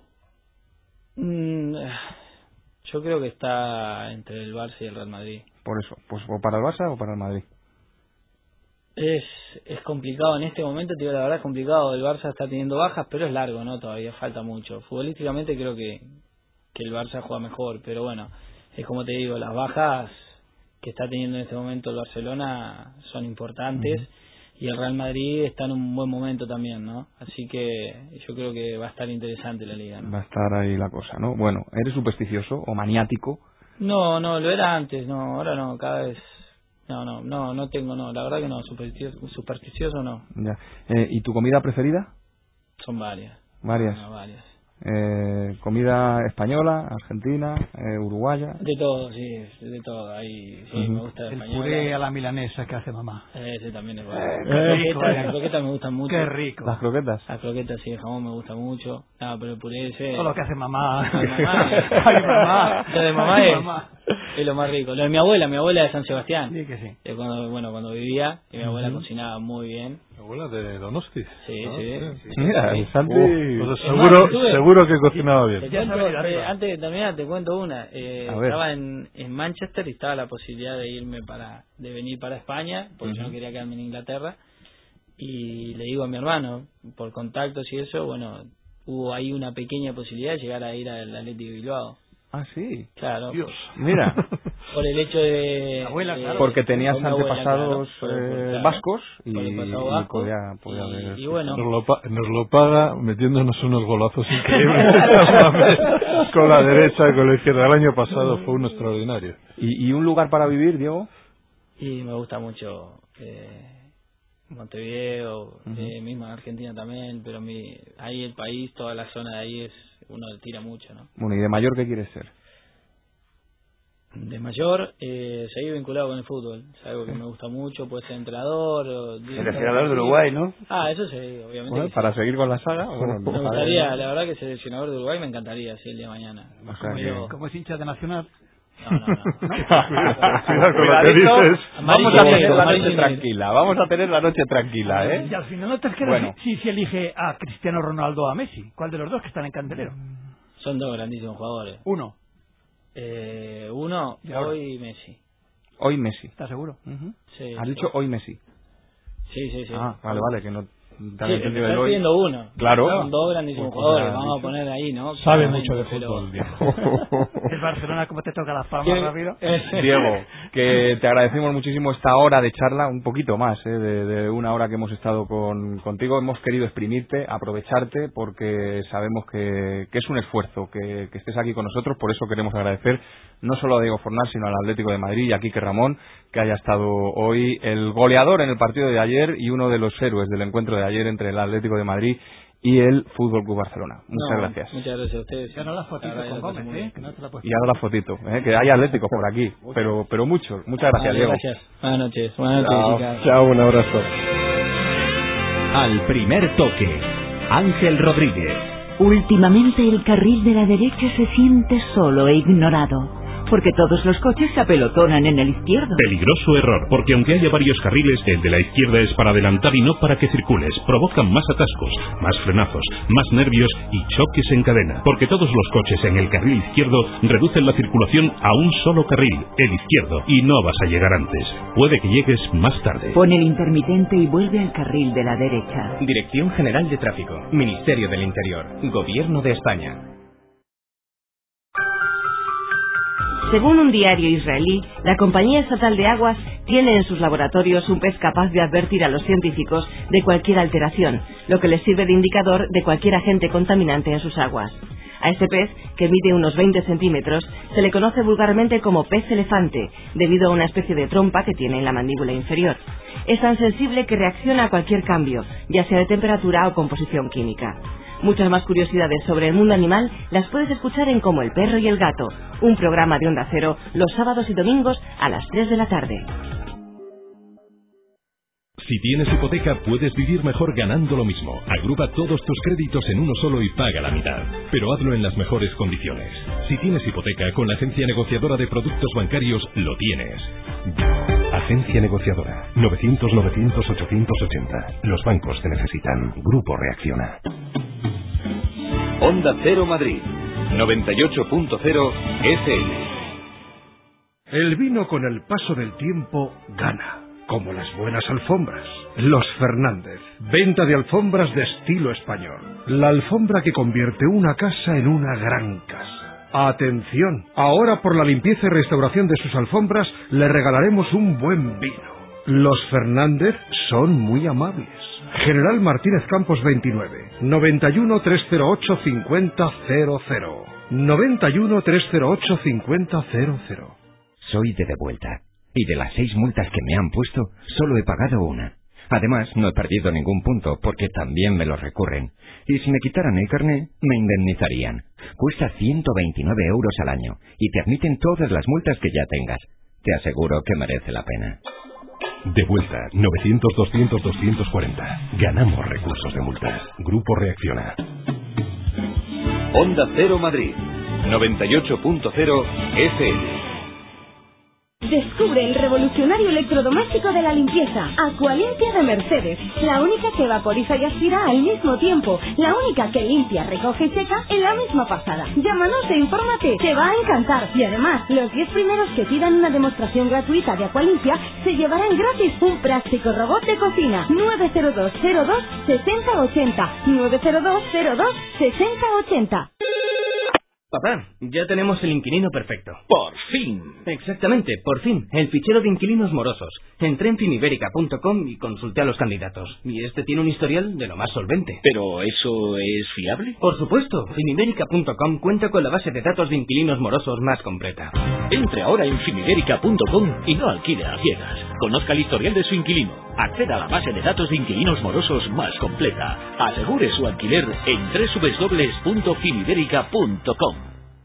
Mm, yo creo que está entre el Barça y el Real Madrid. Por eso, pues o para el Barça o para el Madrid. Es, es complicado en este momento, te digo la verdad, es complicado. El Barça está teniendo bajas, pero es largo, ¿no? Todavía falta mucho. Futbolísticamente creo que, que el Barça juega mejor, pero bueno, es como te digo, las bajas que está teniendo en este momento el Barcelona son importantes uh-huh. y el Real Madrid está en un buen momento también, ¿no? Así que yo creo que va a estar interesante la Liga, ¿no? Va a estar ahí la cosa, ¿no? Bueno, ¿eres supersticioso o maniático? No, no, lo era antes, no, ahora no, cada vez... No, no, no, no tengo, no, la verdad que no, supersticioso, supersticioso no. Ya. Eh, ¿Y tu comida preferida? Son varias. Varias. No, varias. Eh, ¿Comida española, argentina, eh, uruguaya? De todo, sí, de todo. Ahí, sí, uh-huh. me gusta el española. puré a la milanesa que hace mamá. Ese también es bueno. Eh, las, rico, croquetas, eh. las croquetas me gustan mucho. Qué rico. ¿Las croquetas? Las croquetas, sí, el jamón me gusta mucho. No, pero el puré ese... Todo lo que hace mamá. Ay, mamá. Ay, mamá. Lo de mamá, Ay, es, mamá. es lo más rico. Lo de mi abuela, mi abuela de San Sebastián. Sí, que sí. Eh, cuando, bueno, cuando vivía, y mi abuela Uh-huh. cocinaba muy bien. ¿La abuela de Donosti? Sí, ¿no? sí. sí. sí. Mira, sí. Santi... Oh, pues seguro, estuve, seguro que cocinaba bien. Te cuento, eh, antes de terminar, te cuento una. Eh, estaba en, en Manchester y estaba la posibilidad de irme para, de venir para España, porque uh-huh. yo no quería quedarme en Inglaterra. Y le digo a mi hermano, por contactos y eso, bueno, hubo ahí una pequeña posibilidad de llegar a ir al Atlético de Bilbao. Ah, sí. Claro. Dios. Mira. Por el hecho de... Abuela, claro. Porque tenías abuela, antepasados claro, por, eh, claro, vascos y, por el pasado y vasco, podía, podía y, haber... y bueno... Nos lo, pa- nos lo paga metiéndonos unos golazos increíbles con la derecha y con la izquierda. El año pasado fue uno extraordinario. ¿Y, y un lugar para vivir, Diego? Y me gusta mucho... Eh, Montevideo, uh-huh. eh, misma Argentina también, pero mi, ahí el país, toda la zona de ahí es uno tira mucho, ¿no? Bueno, ¿y de mayor qué quieres ser? De mayor, eh, seguir vinculado con el fútbol, es algo que me gusta mucho, puede ser entrenador o... El entrenador de Uruguay, ¿no? Ah, eso sí, obviamente. Bueno, sí. para seguir con la saga, bueno, me gustaría, la verdad que seleccionador de Uruguay me encantaría, sí, el día de mañana. O sea, como, yo, como es hincha de Nacional... No, no, no. Cuidado con lo que dices. Vamos a tener la noche tranquila, vamos a tener la noche tranquila, ¿eh? Y al final no te quedas bueno. si se elige a Cristiano Ronaldo o a Messi. ¿Cuál de los dos que están en candelero? Son dos grandísimos jugadores. Uno. Eh, uno, hoy Messi. Hoy Messi. ¿Estás seguro? Uh-huh. Sí. Has dicho hoy Messi. Sí, sí, sí. Ah, vale, vale, que no... Sí, estoy pidiendo uno. Claro. Son dos grandísimos pues, jugadores, vamos a poner ahí, ¿no? Sabe mucho de fútbol, Diego. El Barcelona, ¿cómo te toca la fama rápido? Diego, que te agradecemos muchísimo esta hora de charla, un poquito más, ¿eh? de, de una hora que hemos estado con, contigo. Hemos querido exprimirte, aprovecharte, porque sabemos que, que es un esfuerzo que, que estés aquí con nosotros. Por eso queremos agradecer no solo a Diego Fornal, sino al Atlético de Madrid y a Quique Ramón, que haya estado hoy el goleador en el partido de ayer y uno de los héroes del encuentro de ayer entre el Atlético de Madrid y el Fútbol Club Barcelona. Muchas no, gracias. Muchas gracias a ustedes. Y ahora la fotito con Gómez, ¿eh? Que no te la y ahora la fotito, ¿eh? Que hay atléticos por aquí, pero pero muchos. Muchas gracias, vale, Diego. Gracias. Buenas noches. Buenas noches, Chao. chicas. Chao, un abrazo. Al primer toque, Ángel Rodríguez. Últimamente el carril de la derecha se siente solo e ignorado, porque todos los coches se apelotonan en el izquierdo. Peligroso error, porque aunque haya varios carriles, el de la izquierda es para adelantar y no para que circules. Provocan más atascos, más frenazos, más nervios y choques en cadena. Porque todos los coches en el carril izquierdo reducen la circulación a un solo carril, el izquierdo, y no vas a llegar antes. Puede que llegues más tarde. Pon el intermitente y vuelve al carril de la derecha. Dirección General de Tráfico, Ministerio del Interior, Gobierno de España. Según un diario israelí, la Compañía Estatal de Aguas tiene en sus laboratorios un pez capaz de advertir a los científicos de cualquier alteración, lo que les sirve de indicador de cualquier agente contaminante en sus aguas. A este pez, que mide unos veinte centímetros, se le conoce vulgarmente como pez elefante, debido a una especie de trompa que tiene en la mandíbula inferior. Es tan sensible que reacciona a cualquier cambio, ya sea de temperatura o composición química. Muchas más curiosidades sobre el mundo animal las puedes escuchar en Como el perro y el gato, un programa de Onda Cero los sábados y domingos a las tres de la tarde. Si tienes hipoteca, puedes vivir mejor ganando lo mismo. Agrupa todos tus créditos en uno solo y paga la mitad. Pero hazlo en las mejores condiciones. Si tienes hipoteca, con la agencia negociadora de productos bancarios lo tienes. Agencia negociadora. novecientos novecientos ochocientos ochenta. Los bancos te necesitan. Grupo Reacciona. Onda Cero Madrid. noventa y ocho punto cero F M. El vino con el paso del tiempo gana. Como las buenas alfombras. Los Fernández. Venta de alfombras de estilo español. La alfombra que convierte una casa en una gran casa. Atención, ahora por la limpieza y restauración de sus alfombras le regalaremos un buen vino. Los Fernández son muy amables. General Martínez Campos veintinueve. noventa y uno, trescientos ocho, cincuenta, cero cero. noventa y uno, trescientos ocho, cincuenta, cero cero. Soy de de vuelta. Y de las seis multas que me han puesto, solo he pagado una. Además, no he perdido ningún punto, porque también me los recurren. Y si me quitaran el carné, me indemnizarían. Cuesta ciento veintinueve euros al año, y te admiten todas las multas que ya tengas. Te aseguro que merece la pena. De vuelta, novecientos, doscientos, doscientos cuarenta. Ganamos recursos de multas. Grupo Reacciona. Onda Cero Madrid. noventa y ocho punto cero F M. Descubre el revolucionario electrodoméstico de la limpieza, Aqualimpia de Mercedes, la única que vaporiza y aspira al mismo tiempo, la única que limpia, recoge y seca en la misma pasada. Llámanos e infórmate, te va a encantar. Y además, los diez primeros que pidan una demostración gratuita de Aqualimpia se llevarán gratis un práctico robot de cocina. nueve cero dos cero dos, seis cero ocho cero, nueve cero dos cero dos, seis cero ocho cero. Papá, ya tenemos el inquilino perfecto. ¡Por fin! Exactamente, por fin. El fichero de inquilinos morosos. Entré en finibérica punto com y consulté a los candidatos. Y este tiene un historial de lo más solvente. ¿Pero eso es fiable? Por supuesto. finibérica punto com cuenta con la base de datos de inquilinos morosos más completa. Entre ahora en finibérica punto com y no alquile a ciegas. Conozca el historial de su inquilino. Acceda a la base de datos de inquilinos morosos más completa. Asegure su alquiler en doble u doble u doble u punto finibérica punto com.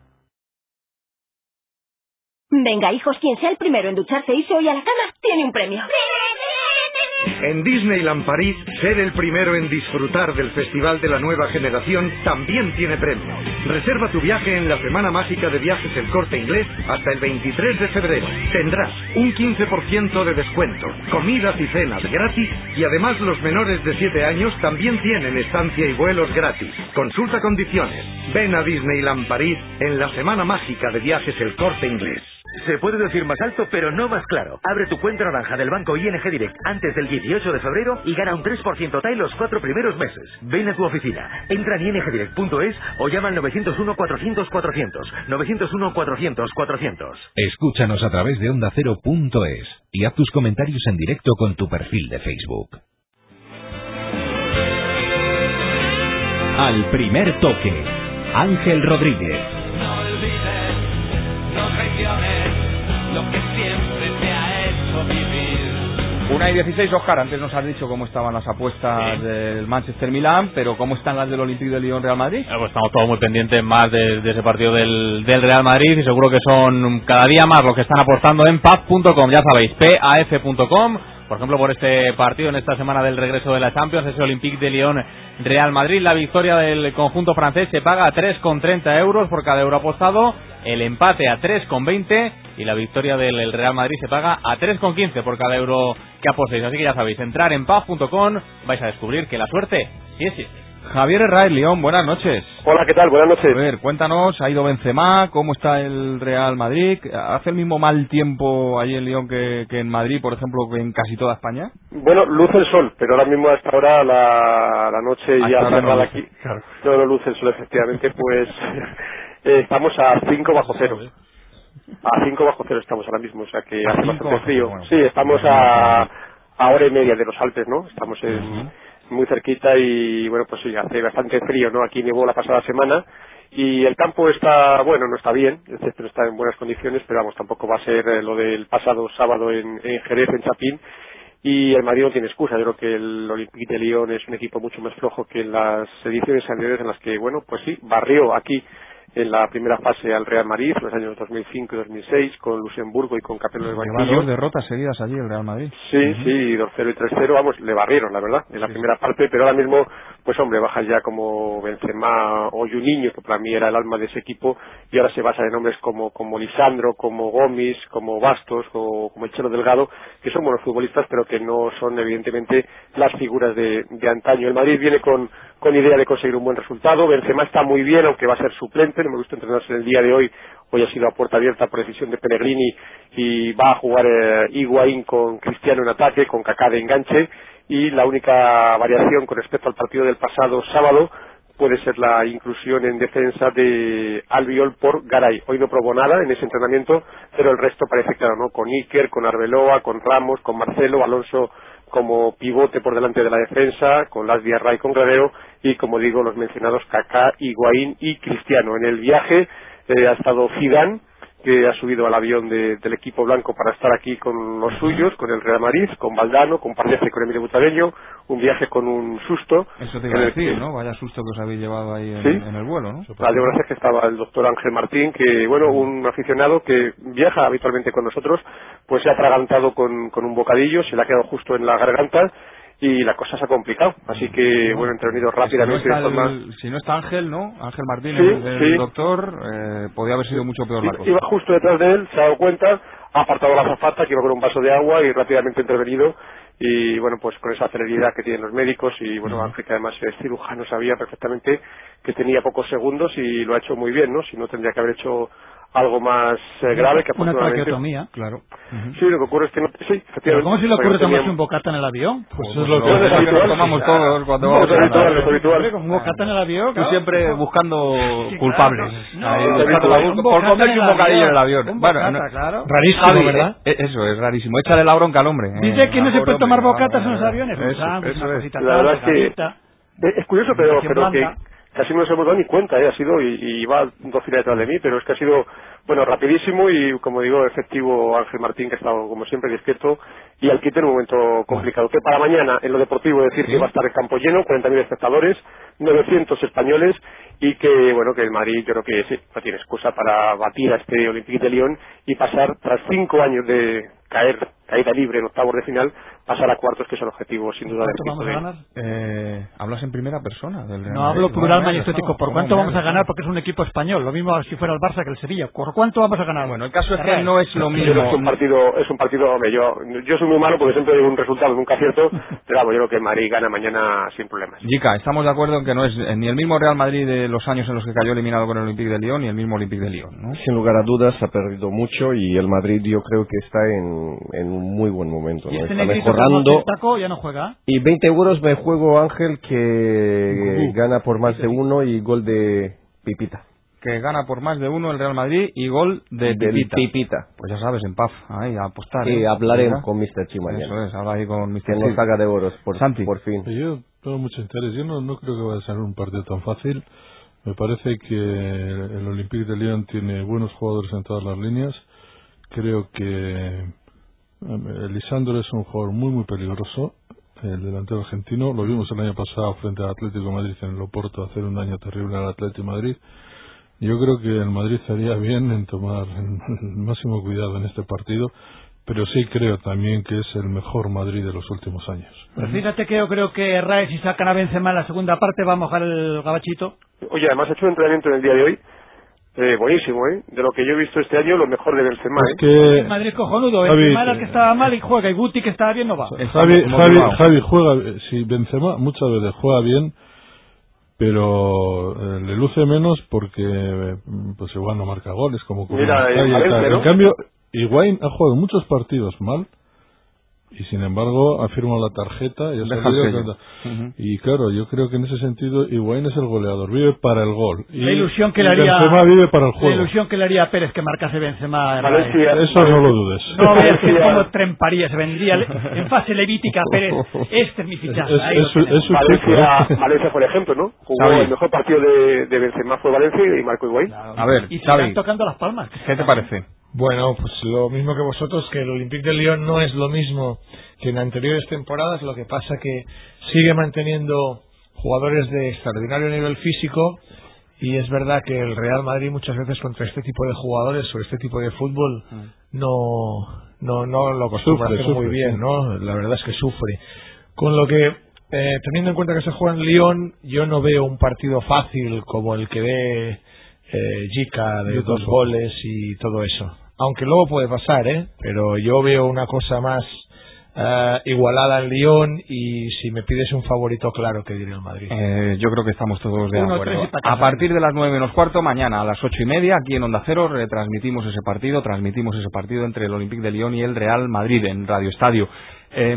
Venga, hijos, quien sea el primero en ducharse y irse hoy a la cama, tiene un premio. En Disneyland París, ser el primero en disfrutar del Festival de la Nueva Generación también tiene premio. Reserva tu viaje en la Semana Mágica de Viajes El Corte Inglés hasta el veintitrés de febrero. Tendrás un quince por ciento de descuento, comidas y cenas gratis y además los menores de siete años también tienen estancia y vuelos gratis. Consulta condiciones. Ven a Disneyland París en la Semana Mágica de Viajes El Corte Inglés. Se puede decir más alto, pero no más claro. Abre tu cuenta naranja del banco I N G Direct antes del dieciocho de febrero y gana un tres por ciento T A E los cuatro primeros meses. Ven a tu oficina, entra en i n g direct punto es o llama al novecientos uno, cuatrocientos, cuatrocientos. novecientos uno, cuatrocientos, cuatrocientos. Escúchanos a través de onda cero punto es y haz tus comentarios en directo con tu perfil de Facebook. Al primer toque, Ángel Rodríguez. No olvides, no traiciones lo que siempre te ha hecho vivir. Una y dieciséis, Oscar, antes nos has dicho cómo estaban las apuestas sí. del Manchester Milán, pero ¿cómo están las del Olympique de Lyon Real Madrid? Eh, pues estamos todos muy pendientes más de, de ese partido del, del Real Madrid y seguro que son cada día más los que están apostando en paf punto com, ya sabéis, P A F punto com, por ejemplo, por este partido en esta semana del regreso de la Champions, ese Olympique de Lyon Real Madrid. La victoria del conjunto francés se paga a tres con treinta euros por cada euro apostado, el empate a tres con veinte y la victoria del Real Madrid se paga a tres con quince por cada euro que apostéis. Así que ya sabéis, entrar en paf punto com, vais a descubrir que la suerte sí existe. Javier Herraiz, León, buenas noches. Hola, ¿qué tal? Buenas noches. A ver, cuéntanos, ha ido Benzema, ¿cómo está el Real Madrid? ¿Hace el mismo mal tiempo allí en León que, que en Madrid, por ejemplo, que en casi toda España? Bueno, luce el sol, pero ahora mismo hasta ahora la, la noche hasta ya cerrada no aquí. Claro. No, no luce el sol, efectivamente, pues eh, estamos a cinco bajo cero. A cinco bajo cero estamos ahora mismo, o sea que hace bastante frío. Bueno, sí, estamos a, a hora y media de los Alpes, ¿no? Estamos en... Uh-huh. muy cerquita y bueno, pues sí, hace bastante frío, ¿no? Aquí nevó la pasada semana y el campo está, bueno, no está bien, el césped está en buenas condiciones, pero vamos, tampoco va a ser lo del pasado sábado en, en Jerez, en Chapín, y el Madrid no tiene excusa. Yo creo que el Olympique de Lyon es un equipo mucho más flojo que en las ediciones anteriores en las que, bueno, pues sí, barrió aquí en la primera fase al Real Madrid, en los años dos mil cinco y dos mil seis, con Luxemburgo y con Capello del Lleva banquillo. dos derrotas seguidas allí el Real Madrid. Sí, uh-huh. sí, dos cero y tres cero, vamos, le barrieron, la verdad, en la sí, primera sí. parte, pero ahora mismo, pues hombre, baja ya como Benzema o Juninho, que para mí era el alma de ese equipo, y ahora se basa en nombres como, como Lisandro, como Gomis, como Bastos, o como el Chelo Delgado, que son buenos futbolistas, pero que no son evidentemente las figuras de, de antaño. El Madrid viene con, con idea de conseguir un buen resultado. Benzema está muy bien, aunque va a ser suplente, no me gusta entrenarse en el día de hoy. Hoy ha sido a puerta abierta por decisión de Pellegrini y va a jugar eh, Higuaín con Cristiano en ataque, con Kaká de enganche, y la única variación con respecto al partido del pasado sábado puede ser la inclusión en defensa de Albiol por Garay. Hoy no probó nada en ese entrenamiento, pero el resto parece claro, ¿no? Con Iker, con Arbeloa, con Ramos, con Marcelo, Alonso como pivote por delante de la defensa, con Las Diarra con Guerrero, y como digo, los mencionados Kaká, Higuaín y Cristiano. En el viaje eh, ha estado Zidane, que ha subido al avión de, del equipo blanco para estar aquí con los suyos, con el Real Madrid, con Valdano, con Pardese y con Emilio Butareño, un viaje con un susto. Eso te iba a decir, que, ¿no? Vaya susto que os habéis llevado ahí en, ¿sí? en el vuelo, ¿no? La desgracia es que estaba el doctor Ángel Martín, que, bueno, un aficionado que viaja habitualmente con nosotros, pues se ha atragantado con, con un bocadillo, se le ha quedado justo en la garganta, y la cosa se ha complicado, así que bueno, intervenido rápidamente. Si no, está más... el, si no está Ángel, ¿no? Ángel Martín, sí, el, el sí. doctor, eh, podía haber sido mucho peor sí, la cosa. Iba justo detrás de él, se ha dado cuenta, ha apartado la azafata, que iba con un vaso de agua y rápidamente intervenido, y bueno, pues con esa celeridad que tienen los médicos, y bueno, Ángel, que además es cirujano, sabía perfectamente que tenía pocos segundos y lo ha hecho muy bien, ¿no? Si no, tendría que haber hecho algo más eh, grave, que una afortunadamente... traqueotomía, claro. Uh-huh. Sí, lo que ocurre es que no... Sí, efectivamente. ¿Pero cómo se le ocurre tomarse un bocata en el avión? Pues, pues eso es lo que, es que nos tomamos todos cuando vamos a habitual, es habitual. Un bocata en el avión, claro. Tú siempre buscando sí, culpables. No, ahí, no, buscando no, la, por comerte un bocadillo en el avión. Un bueno, bocata, no, claro. Rarísimo, Javi, ¿verdad? Eh, eso, es rarísimo. Échale la bronca al hombre. Dice eh, que no se puede tomar bocatas en los aviones. Eso, eso es. La verdad es que es curioso, pero, pero que casi no nos hemos dado ni cuenta, ¿eh? Ha sido, y, y va dos filas detrás de mí, pero es que ha sido, bueno, rapidísimo y, como digo, efectivo Ángel Martín, que ha estado, como siempre, discreto y al quite en un momento complicado. Que para mañana, en lo deportivo, decir ¿sí? que va a estar el campo lleno, cuarenta mil espectadores, novecientos españoles, y que, bueno, que el Madrid, yo creo que sí, no tiene excusa para batir a este Olympique de Lyon y pasar, tras cinco años de caer, caída libre en octavos de final, pasar a cuartos, que es el objetivo, sin duda. ¿Cuánto vamos a ganar? Eh, hablas en primera persona. Del Real no Madrid, hablo plural no, majestético. ¿Por cuánto vamos a ganar? Porque es un equipo español. Lo mismo si fuera el Barça que el Sevilla. ¿Por cuánto vamos a ganar? Bueno, el caso es que no es lo mismo. Es un partido, es un partido, hombre, yo, yo soy muy malo porque siempre digo un resultado nunca acierto, pero vamos, yo creo que el Madrid gana mañana sin problemas. Jica, estamos de acuerdo en que no es ni el mismo Real Madrid de los años en los que cayó eliminado con el Olympique de Lyon, ni el mismo Olympique de Lyon, ¿no? Sin lugar a dudas ha perdido mucho y el Madrid yo creo que está en, en un muy buen momento, ¿no? ¿Y este está mejorando? Taco, ya no juega? Y veinte euros me juego, Ángel, que uh-huh. gana por más de uno y gol de Pipita. Que gana por más de uno el Real Madrid y gol de Pipita. Pipita. Pues ya sabes, en P A F, ahí, a apostar. Sí, ¿eh? hablaré con mister Chi mañana. Eso es, habla ahí con mister Que nos haga de euros, por, Santi. por fin. Yo tengo mucho interés. Yo no, no creo que vaya a ser un partido tan fácil. Me parece que el Olympique de Lyon tiene buenos jugadores en todas las líneas. Creo que Lisandro es un jugador muy, muy peligroso. El delantero argentino. Lo vimos el año pasado frente al Atlético de Madrid en el Oporto, hacer un daño terrible al Atlético de Madrid. Yo creo que el Madrid haría bien en tomar el máximo cuidado en este partido, pero sí creo también que es el mejor Madrid de los últimos años. Pues fíjate que yo creo que Rae, si sacan a Benzema en la segunda parte, va a mojar el gabachito. Oye, además ha hecho un entrenamiento en el día de hoy eh, buenísimo, ¿eh? De lo que yo he visto este año, lo mejor de Benzema, ¿eh? Es que... El Madrid cojonudo, Benzema era el que estaba mal y juega, y Guti que estaba bien no va. Javi, Javi, Javi juega, si Benzema muchas veces juega bien, pero eh, le luce menos porque pues igual no marca goles como como Mira, en, Valencia, ¿no? En cambio Higuaín ha jugado muchos partidos mal y sin embargo ha firmado la tarjeta y, ha salido, uh-huh. y claro, yo creo que en ese sentido Higuaín es el goleador, vive para el gol y, la ilusión que y le haría Benzema vive para el juego. La ilusión que le haría a Pérez que marcase Benzema, Valencia, eso Valencia. No lo dudes. No ves que cómo tremparía, se vendría en fase levítica Pérez. Este es mi fichaje. Es, es, es, es Valencia, chico, ¿eh? Valencia, por ejemplo, ¿no? Jugó Xavi. El mejor partido de, de Benzema fue Valencia y marcó Higuaín. Claro. A ver, y Xavi, tocando las palmas. ¿Qué te parece? Bueno, pues lo mismo que vosotros, que el Olympique de Lyon no es lo mismo que en anteriores temporadas. Lo que pasa que sigue manteniendo jugadores de extraordinario nivel físico y es verdad que el Real Madrid muchas veces contra este tipo de jugadores o este tipo de fútbol no no no lo acostumbra a hacer muy bien, ¿no? La verdad es que sufre. Con lo que, eh, teniendo en cuenta que se juega en Lyon, yo no veo un partido fácil como el que ve eh, Jica de dos goles y todo eso. Aunque luego puede pasar, ¿eh? Pero yo veo una cosa más Uh, igualada en Lyon, y si me pides un favorito, claro que diré el Madrid. Eh, yo creo que estamos todos de acuerdo. A partir de las nueve menos cuarto, mañana a las ocho y media, aquí en Onda Cero, retransmitimos ese partido, transmitimos ese partido entre el Olympique de Lyon y el Real Madrid en Radio Estadio. Eh,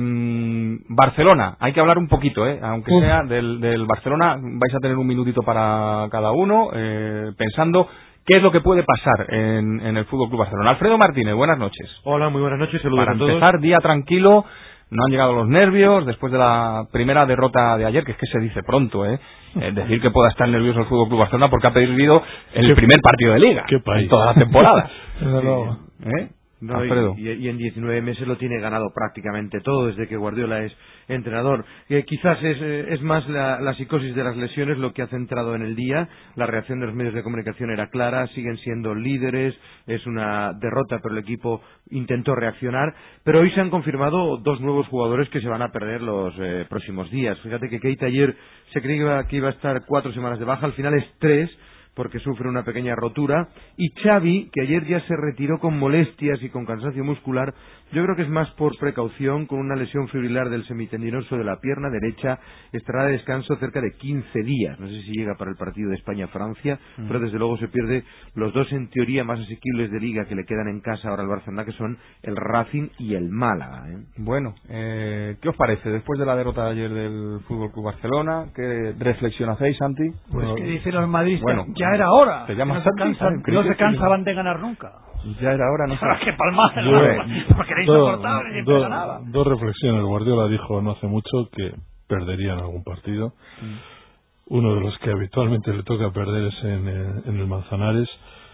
Barcelona, hay que hablar un poquito, eh, aunque Uf. sea del, del Barcelona. Vais a tener un minutito para cada uno, eh, pensando ¿qué es lo que puede pasar en, en el Fútbol Club Barcelona? Alfredo Martínez, buenas noches. Hola, muy buenas noches, saludos Para a todos. empezar, día tranquilo, no han llegado los nervios después de la primera derrota de ayer, que es que se dice pronto, ¿eh? eh decir que pueda estar nervioso el Fútbol Club Barcelona porque ha perdido el ¿Qué, primer partido de Liga en toda la temporada. no, no. ¿Eh? No, Alfredo. Y, y en diecinueve meses lo tiene ganado prácticamente todo desde que Guardiola es entrenador. Eh, quizás es, es más la, la psicosis de las lesiones lo que ha centrado en el día. La reacción de los medios de comunicación era clara, siguen siendo líderes, es una derrota, pero el equipo intentó reaccionar. Pero hoy se han confirmado dos nuevos jugadores que se van a perder los eh, próximos días. Fíjate que Keita ayer se creía que iba a estar cuatro semanas de baja, al final es tres, porque sufre una pequeña rotura, y Xavi, que ayer ya se retiró con molestias y con cansancio muscular, yo creo que es más por precaución, con una lesión fibrilar del semitendinoso de la pierna derecha, estará de descanso cerca de quince días, no sé si llega para el partido de España-Francia, mm. pero desde luego se pierde los dos en teoría más asequibles de Liga que le quedan en casa ahora al Barcelona, que son el Racing y el Málaga. ¿eh? Bueno, eh, ¿qué os parece después de la derrota de ayer del Fútbol Club Barcelona? ¿Qué reflexión hacéis, Santi? Pues bueno, que dicen los madridistas, bueno, ya era hora. ¿Te llamas no Santi? Se cansan, no se cansaban de ganar nunca. Ya era hora, no sé. ¡Qué palmada! Porque era insoportable, siempre ganaba. Dos reflexiones. Guardiola dijo no hace mucho que perderían algún partido. Mm. Uno de los que habitualmente le toca perder es en el, en el Manzanares.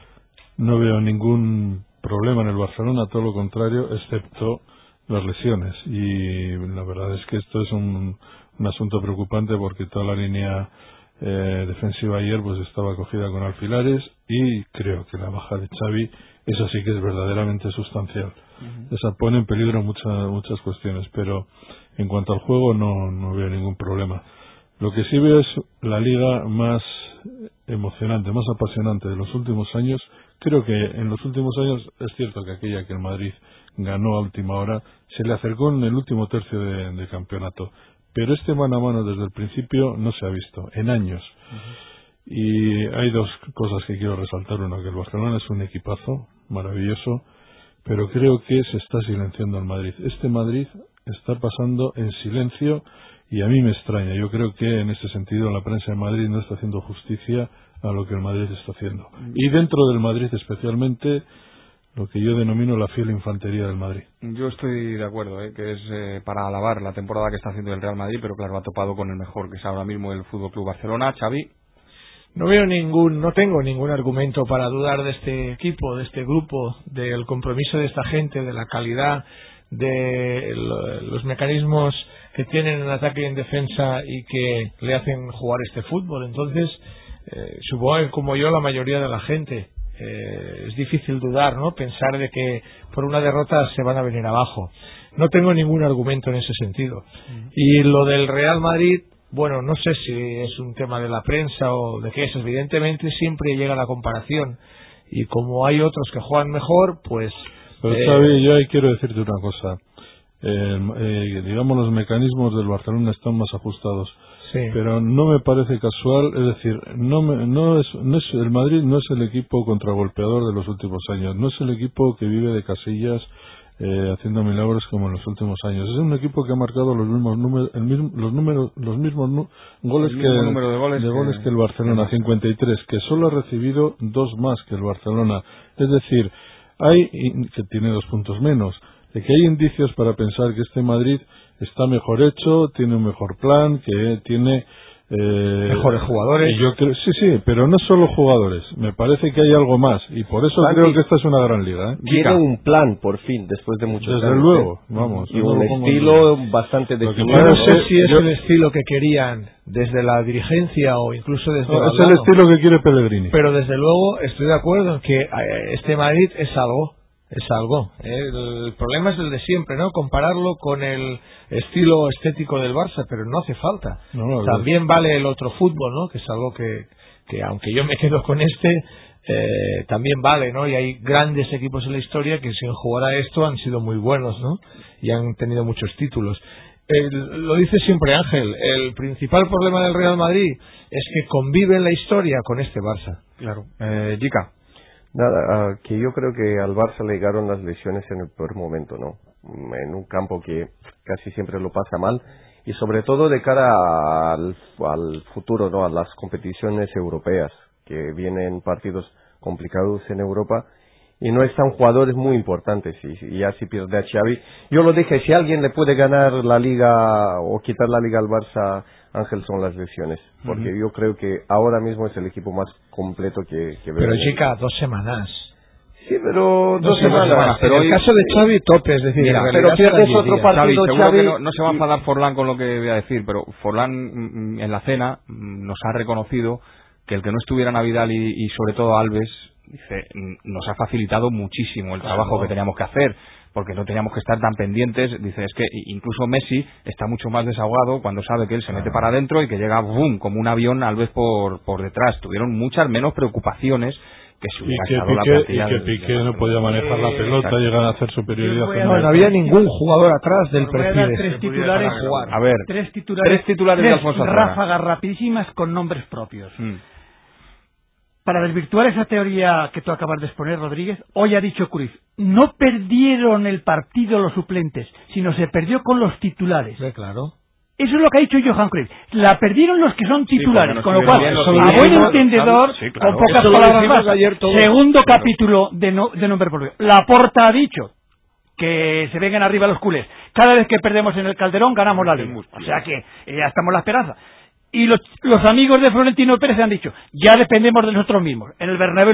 No veo ningún problema en el Barcelona, todo lo contrario, excepto las lesiones. Y la verdad es que esto es un, un asunto preocupante porque toda la línea eh, defensiva ayer pues estaba cogida con alfilares, y creo que la baja de Xavi, eso sí que es verdaderamente sustancial. Uh-huh. Esa pone en peligro muchas muchas cuestiones, pero en cuanto al juego no, no veo ningún problema. Lo que sí veo es la liga más emocionante, más apasionante de los últimos años. Creo que en los últimos años es cierto que aquella que el Madrid ganó a última hora se le acercó en el último tercio de, de campeonato, pero este mano a mano desde el principio no se ha visto en años. Uh-huh. Y hay dos cosas que quiero resaltar. Uno, que el Barcelona es un equipazo maravilloso, pero creo que se está silenciando al Madrid. Este Madrid está pasando en silencio y a mí me extraña. Yo creo que en ese sentido la prensa de Madrid no está haciendo justicia a lo que el Madrid está haciendo. Y dentro del Madrid especialmente, lo que yo denomino la fiel infantería del Madrid. Yo estoy de acuerdo, ¿eh? que es eh, para alabar la temporada que está haciendo el Real Madrid, pero claro, ha topado con el mejor, que es ahora mismo el Fútbol Club Barcelona. Xavi. No veo ningún, no tengo ningún argumento para dudar de este equipo, de este grupo, del compromiso de esta gente, de la calidad, de los mecanismos que tienen en ataque y en defensa y que le hacen jugar este fútbol. Entonces, eh, supongo que como yo, la mayoría de la gente, eh, es difícil dudar, ¿no? Pensar de que por una derrota se van a venir abajo. No tengo ningún argumento en ese sentido. Mm. Y lo del Real Madrid, bueno, no sé si es un tema de la prensa o de qué es. Evidentemente siempre llega la comparación, y como hay otros que juegan mejor, pues... Pero eh... Xavi, yo ahí quiero decirte una cosa. Eh, eh, digamos, los mecanismos del Barcelona están más ajustados. Sí. Pero no me parece casual, es decir, no, me, no, es, no es el Madrid no es el equipo contragolpeador de los últimos años, no es el equipo que vive de casillas eh, haciendo milagros como en los últimos años. Es un equipo que ha marcado los mismos números, el mismo, los números, los mismos nu, goles el que mismo número de goles, de que, goles que el Barcelona, cincuenta y tres, que solo ha recibido dos más que el Barcelona. Es decir, hay que tiene dos puntos menos, de que hay indicios para pensar que este Madrid está mejor hecho, tiene un mejor plan, que tiene Eh, mejores jugadores. Yo creo, sí, sí, pero no solo jugadores. Me parece que hay algo más y por eso Santi, creo que esta es una gran liga. ¿eh? Tiene un plan, por fin, después de muchos Desde años. Desde luego, ¿eh? vamos. Y un estilo bastante definido. Yo no sé si es yo... el estilo que querían desde la dirigencia o incluso desde no, el es el estilo que quiere Pellegrini. Pero desde luego estoy de acuerdo en que este Madrid es algo. Es algo. El problema es el de siempre, ¿no? Compararlo con el estilo estético del Barça, pero no hace falta. No, no, También no. vale el otro fútbol, ¿no? Que es algo que, que aunque yo me quedo con este, eh, también vale, ¿no? Y hay grandes equipos en la historia que sin jugar a esto han sido muy buenos, ¿no? Y han tenido muchos títulos. El, lo dice siempre Ángel, el principal problema del Real Madrid es que convive en la historia con este Barça. Claro. Eh, Jica. Nada, uh, que yo creo que al Barça le llegaron las lesiones en el peor momento, ¿no? En un campo que casi siempre lo pasa mal y sobre todo de cara al, al futuro, ¿no? A las competiciones europeas, que vienen partidos complicados en Europa y no están jugadores muy importantes y, y ya si pierde a Xavi. Yo lo dije, si alguien le puede ganar la Liga o quitar la Liga al Barça, Ángel, son las lesiones, porque uh-huh. yo creo que ahora mismo es el equipo más completo que, que veo. Pero chica, dos semanas. Sí, pero dos, dos semanas. semanas. Pero en el caso de Xavi, tope, es decir, mira, pero pierdes otro partido, Xavi. Xavi. Que no, no se va a enfadar Forlán con lo que voy a decir, pero Forlán en la cena nos ha reconocido que el que no estuviera Navidad y, y sobre todo Alves, dice, nos ha facilitado muchísimo el trabajo claro. que teníamos que hacer, porque no teníamos que estar tan pendientes. Dice, es que incluso Messi está mucho más desahogado cuando sabe que él se mete para adentro y que llega boom, como un avión Alves por, por detrás. Tuvieron muchas menos preocupaciones que si hubiera estado la plantilla. Y que Piqué no podía manejar la pelota, eh, llegar a hacer superioridad. No, no había ningún jugador atrás del perfil. Tres titulares, jugar. A ver, tres titulares, tres titulares tres de Alfonso ráfagas rapidísimas con nombres propios. Hmm. Para desvirtuar esa teoría que tú acabas de exponer, Rodríguez, hoy ha dicho Cruyff, no perdieron el partido los suplentes, sino se perdió con los titulares. Sí, claro. Eso es lo que ha dicho Johan Cruyff. La perdieron los que son titulares, sí, con lo cual, bien, a buen entendedor, sí, claro. con pocas Eso palabras más, ayer todo. segundo claro. capítulo de, no, de nombre propio. Laporta ha dicho que se vengan arriba los culés. Cada vez que perdemos en el Calderón, ganamos la Liga. O sea que eh, ya estamos la esperanza. Y los, los amigos de Florentino Pérez han dicho, ya dependemos de nosotros mismos. En el Bernabéu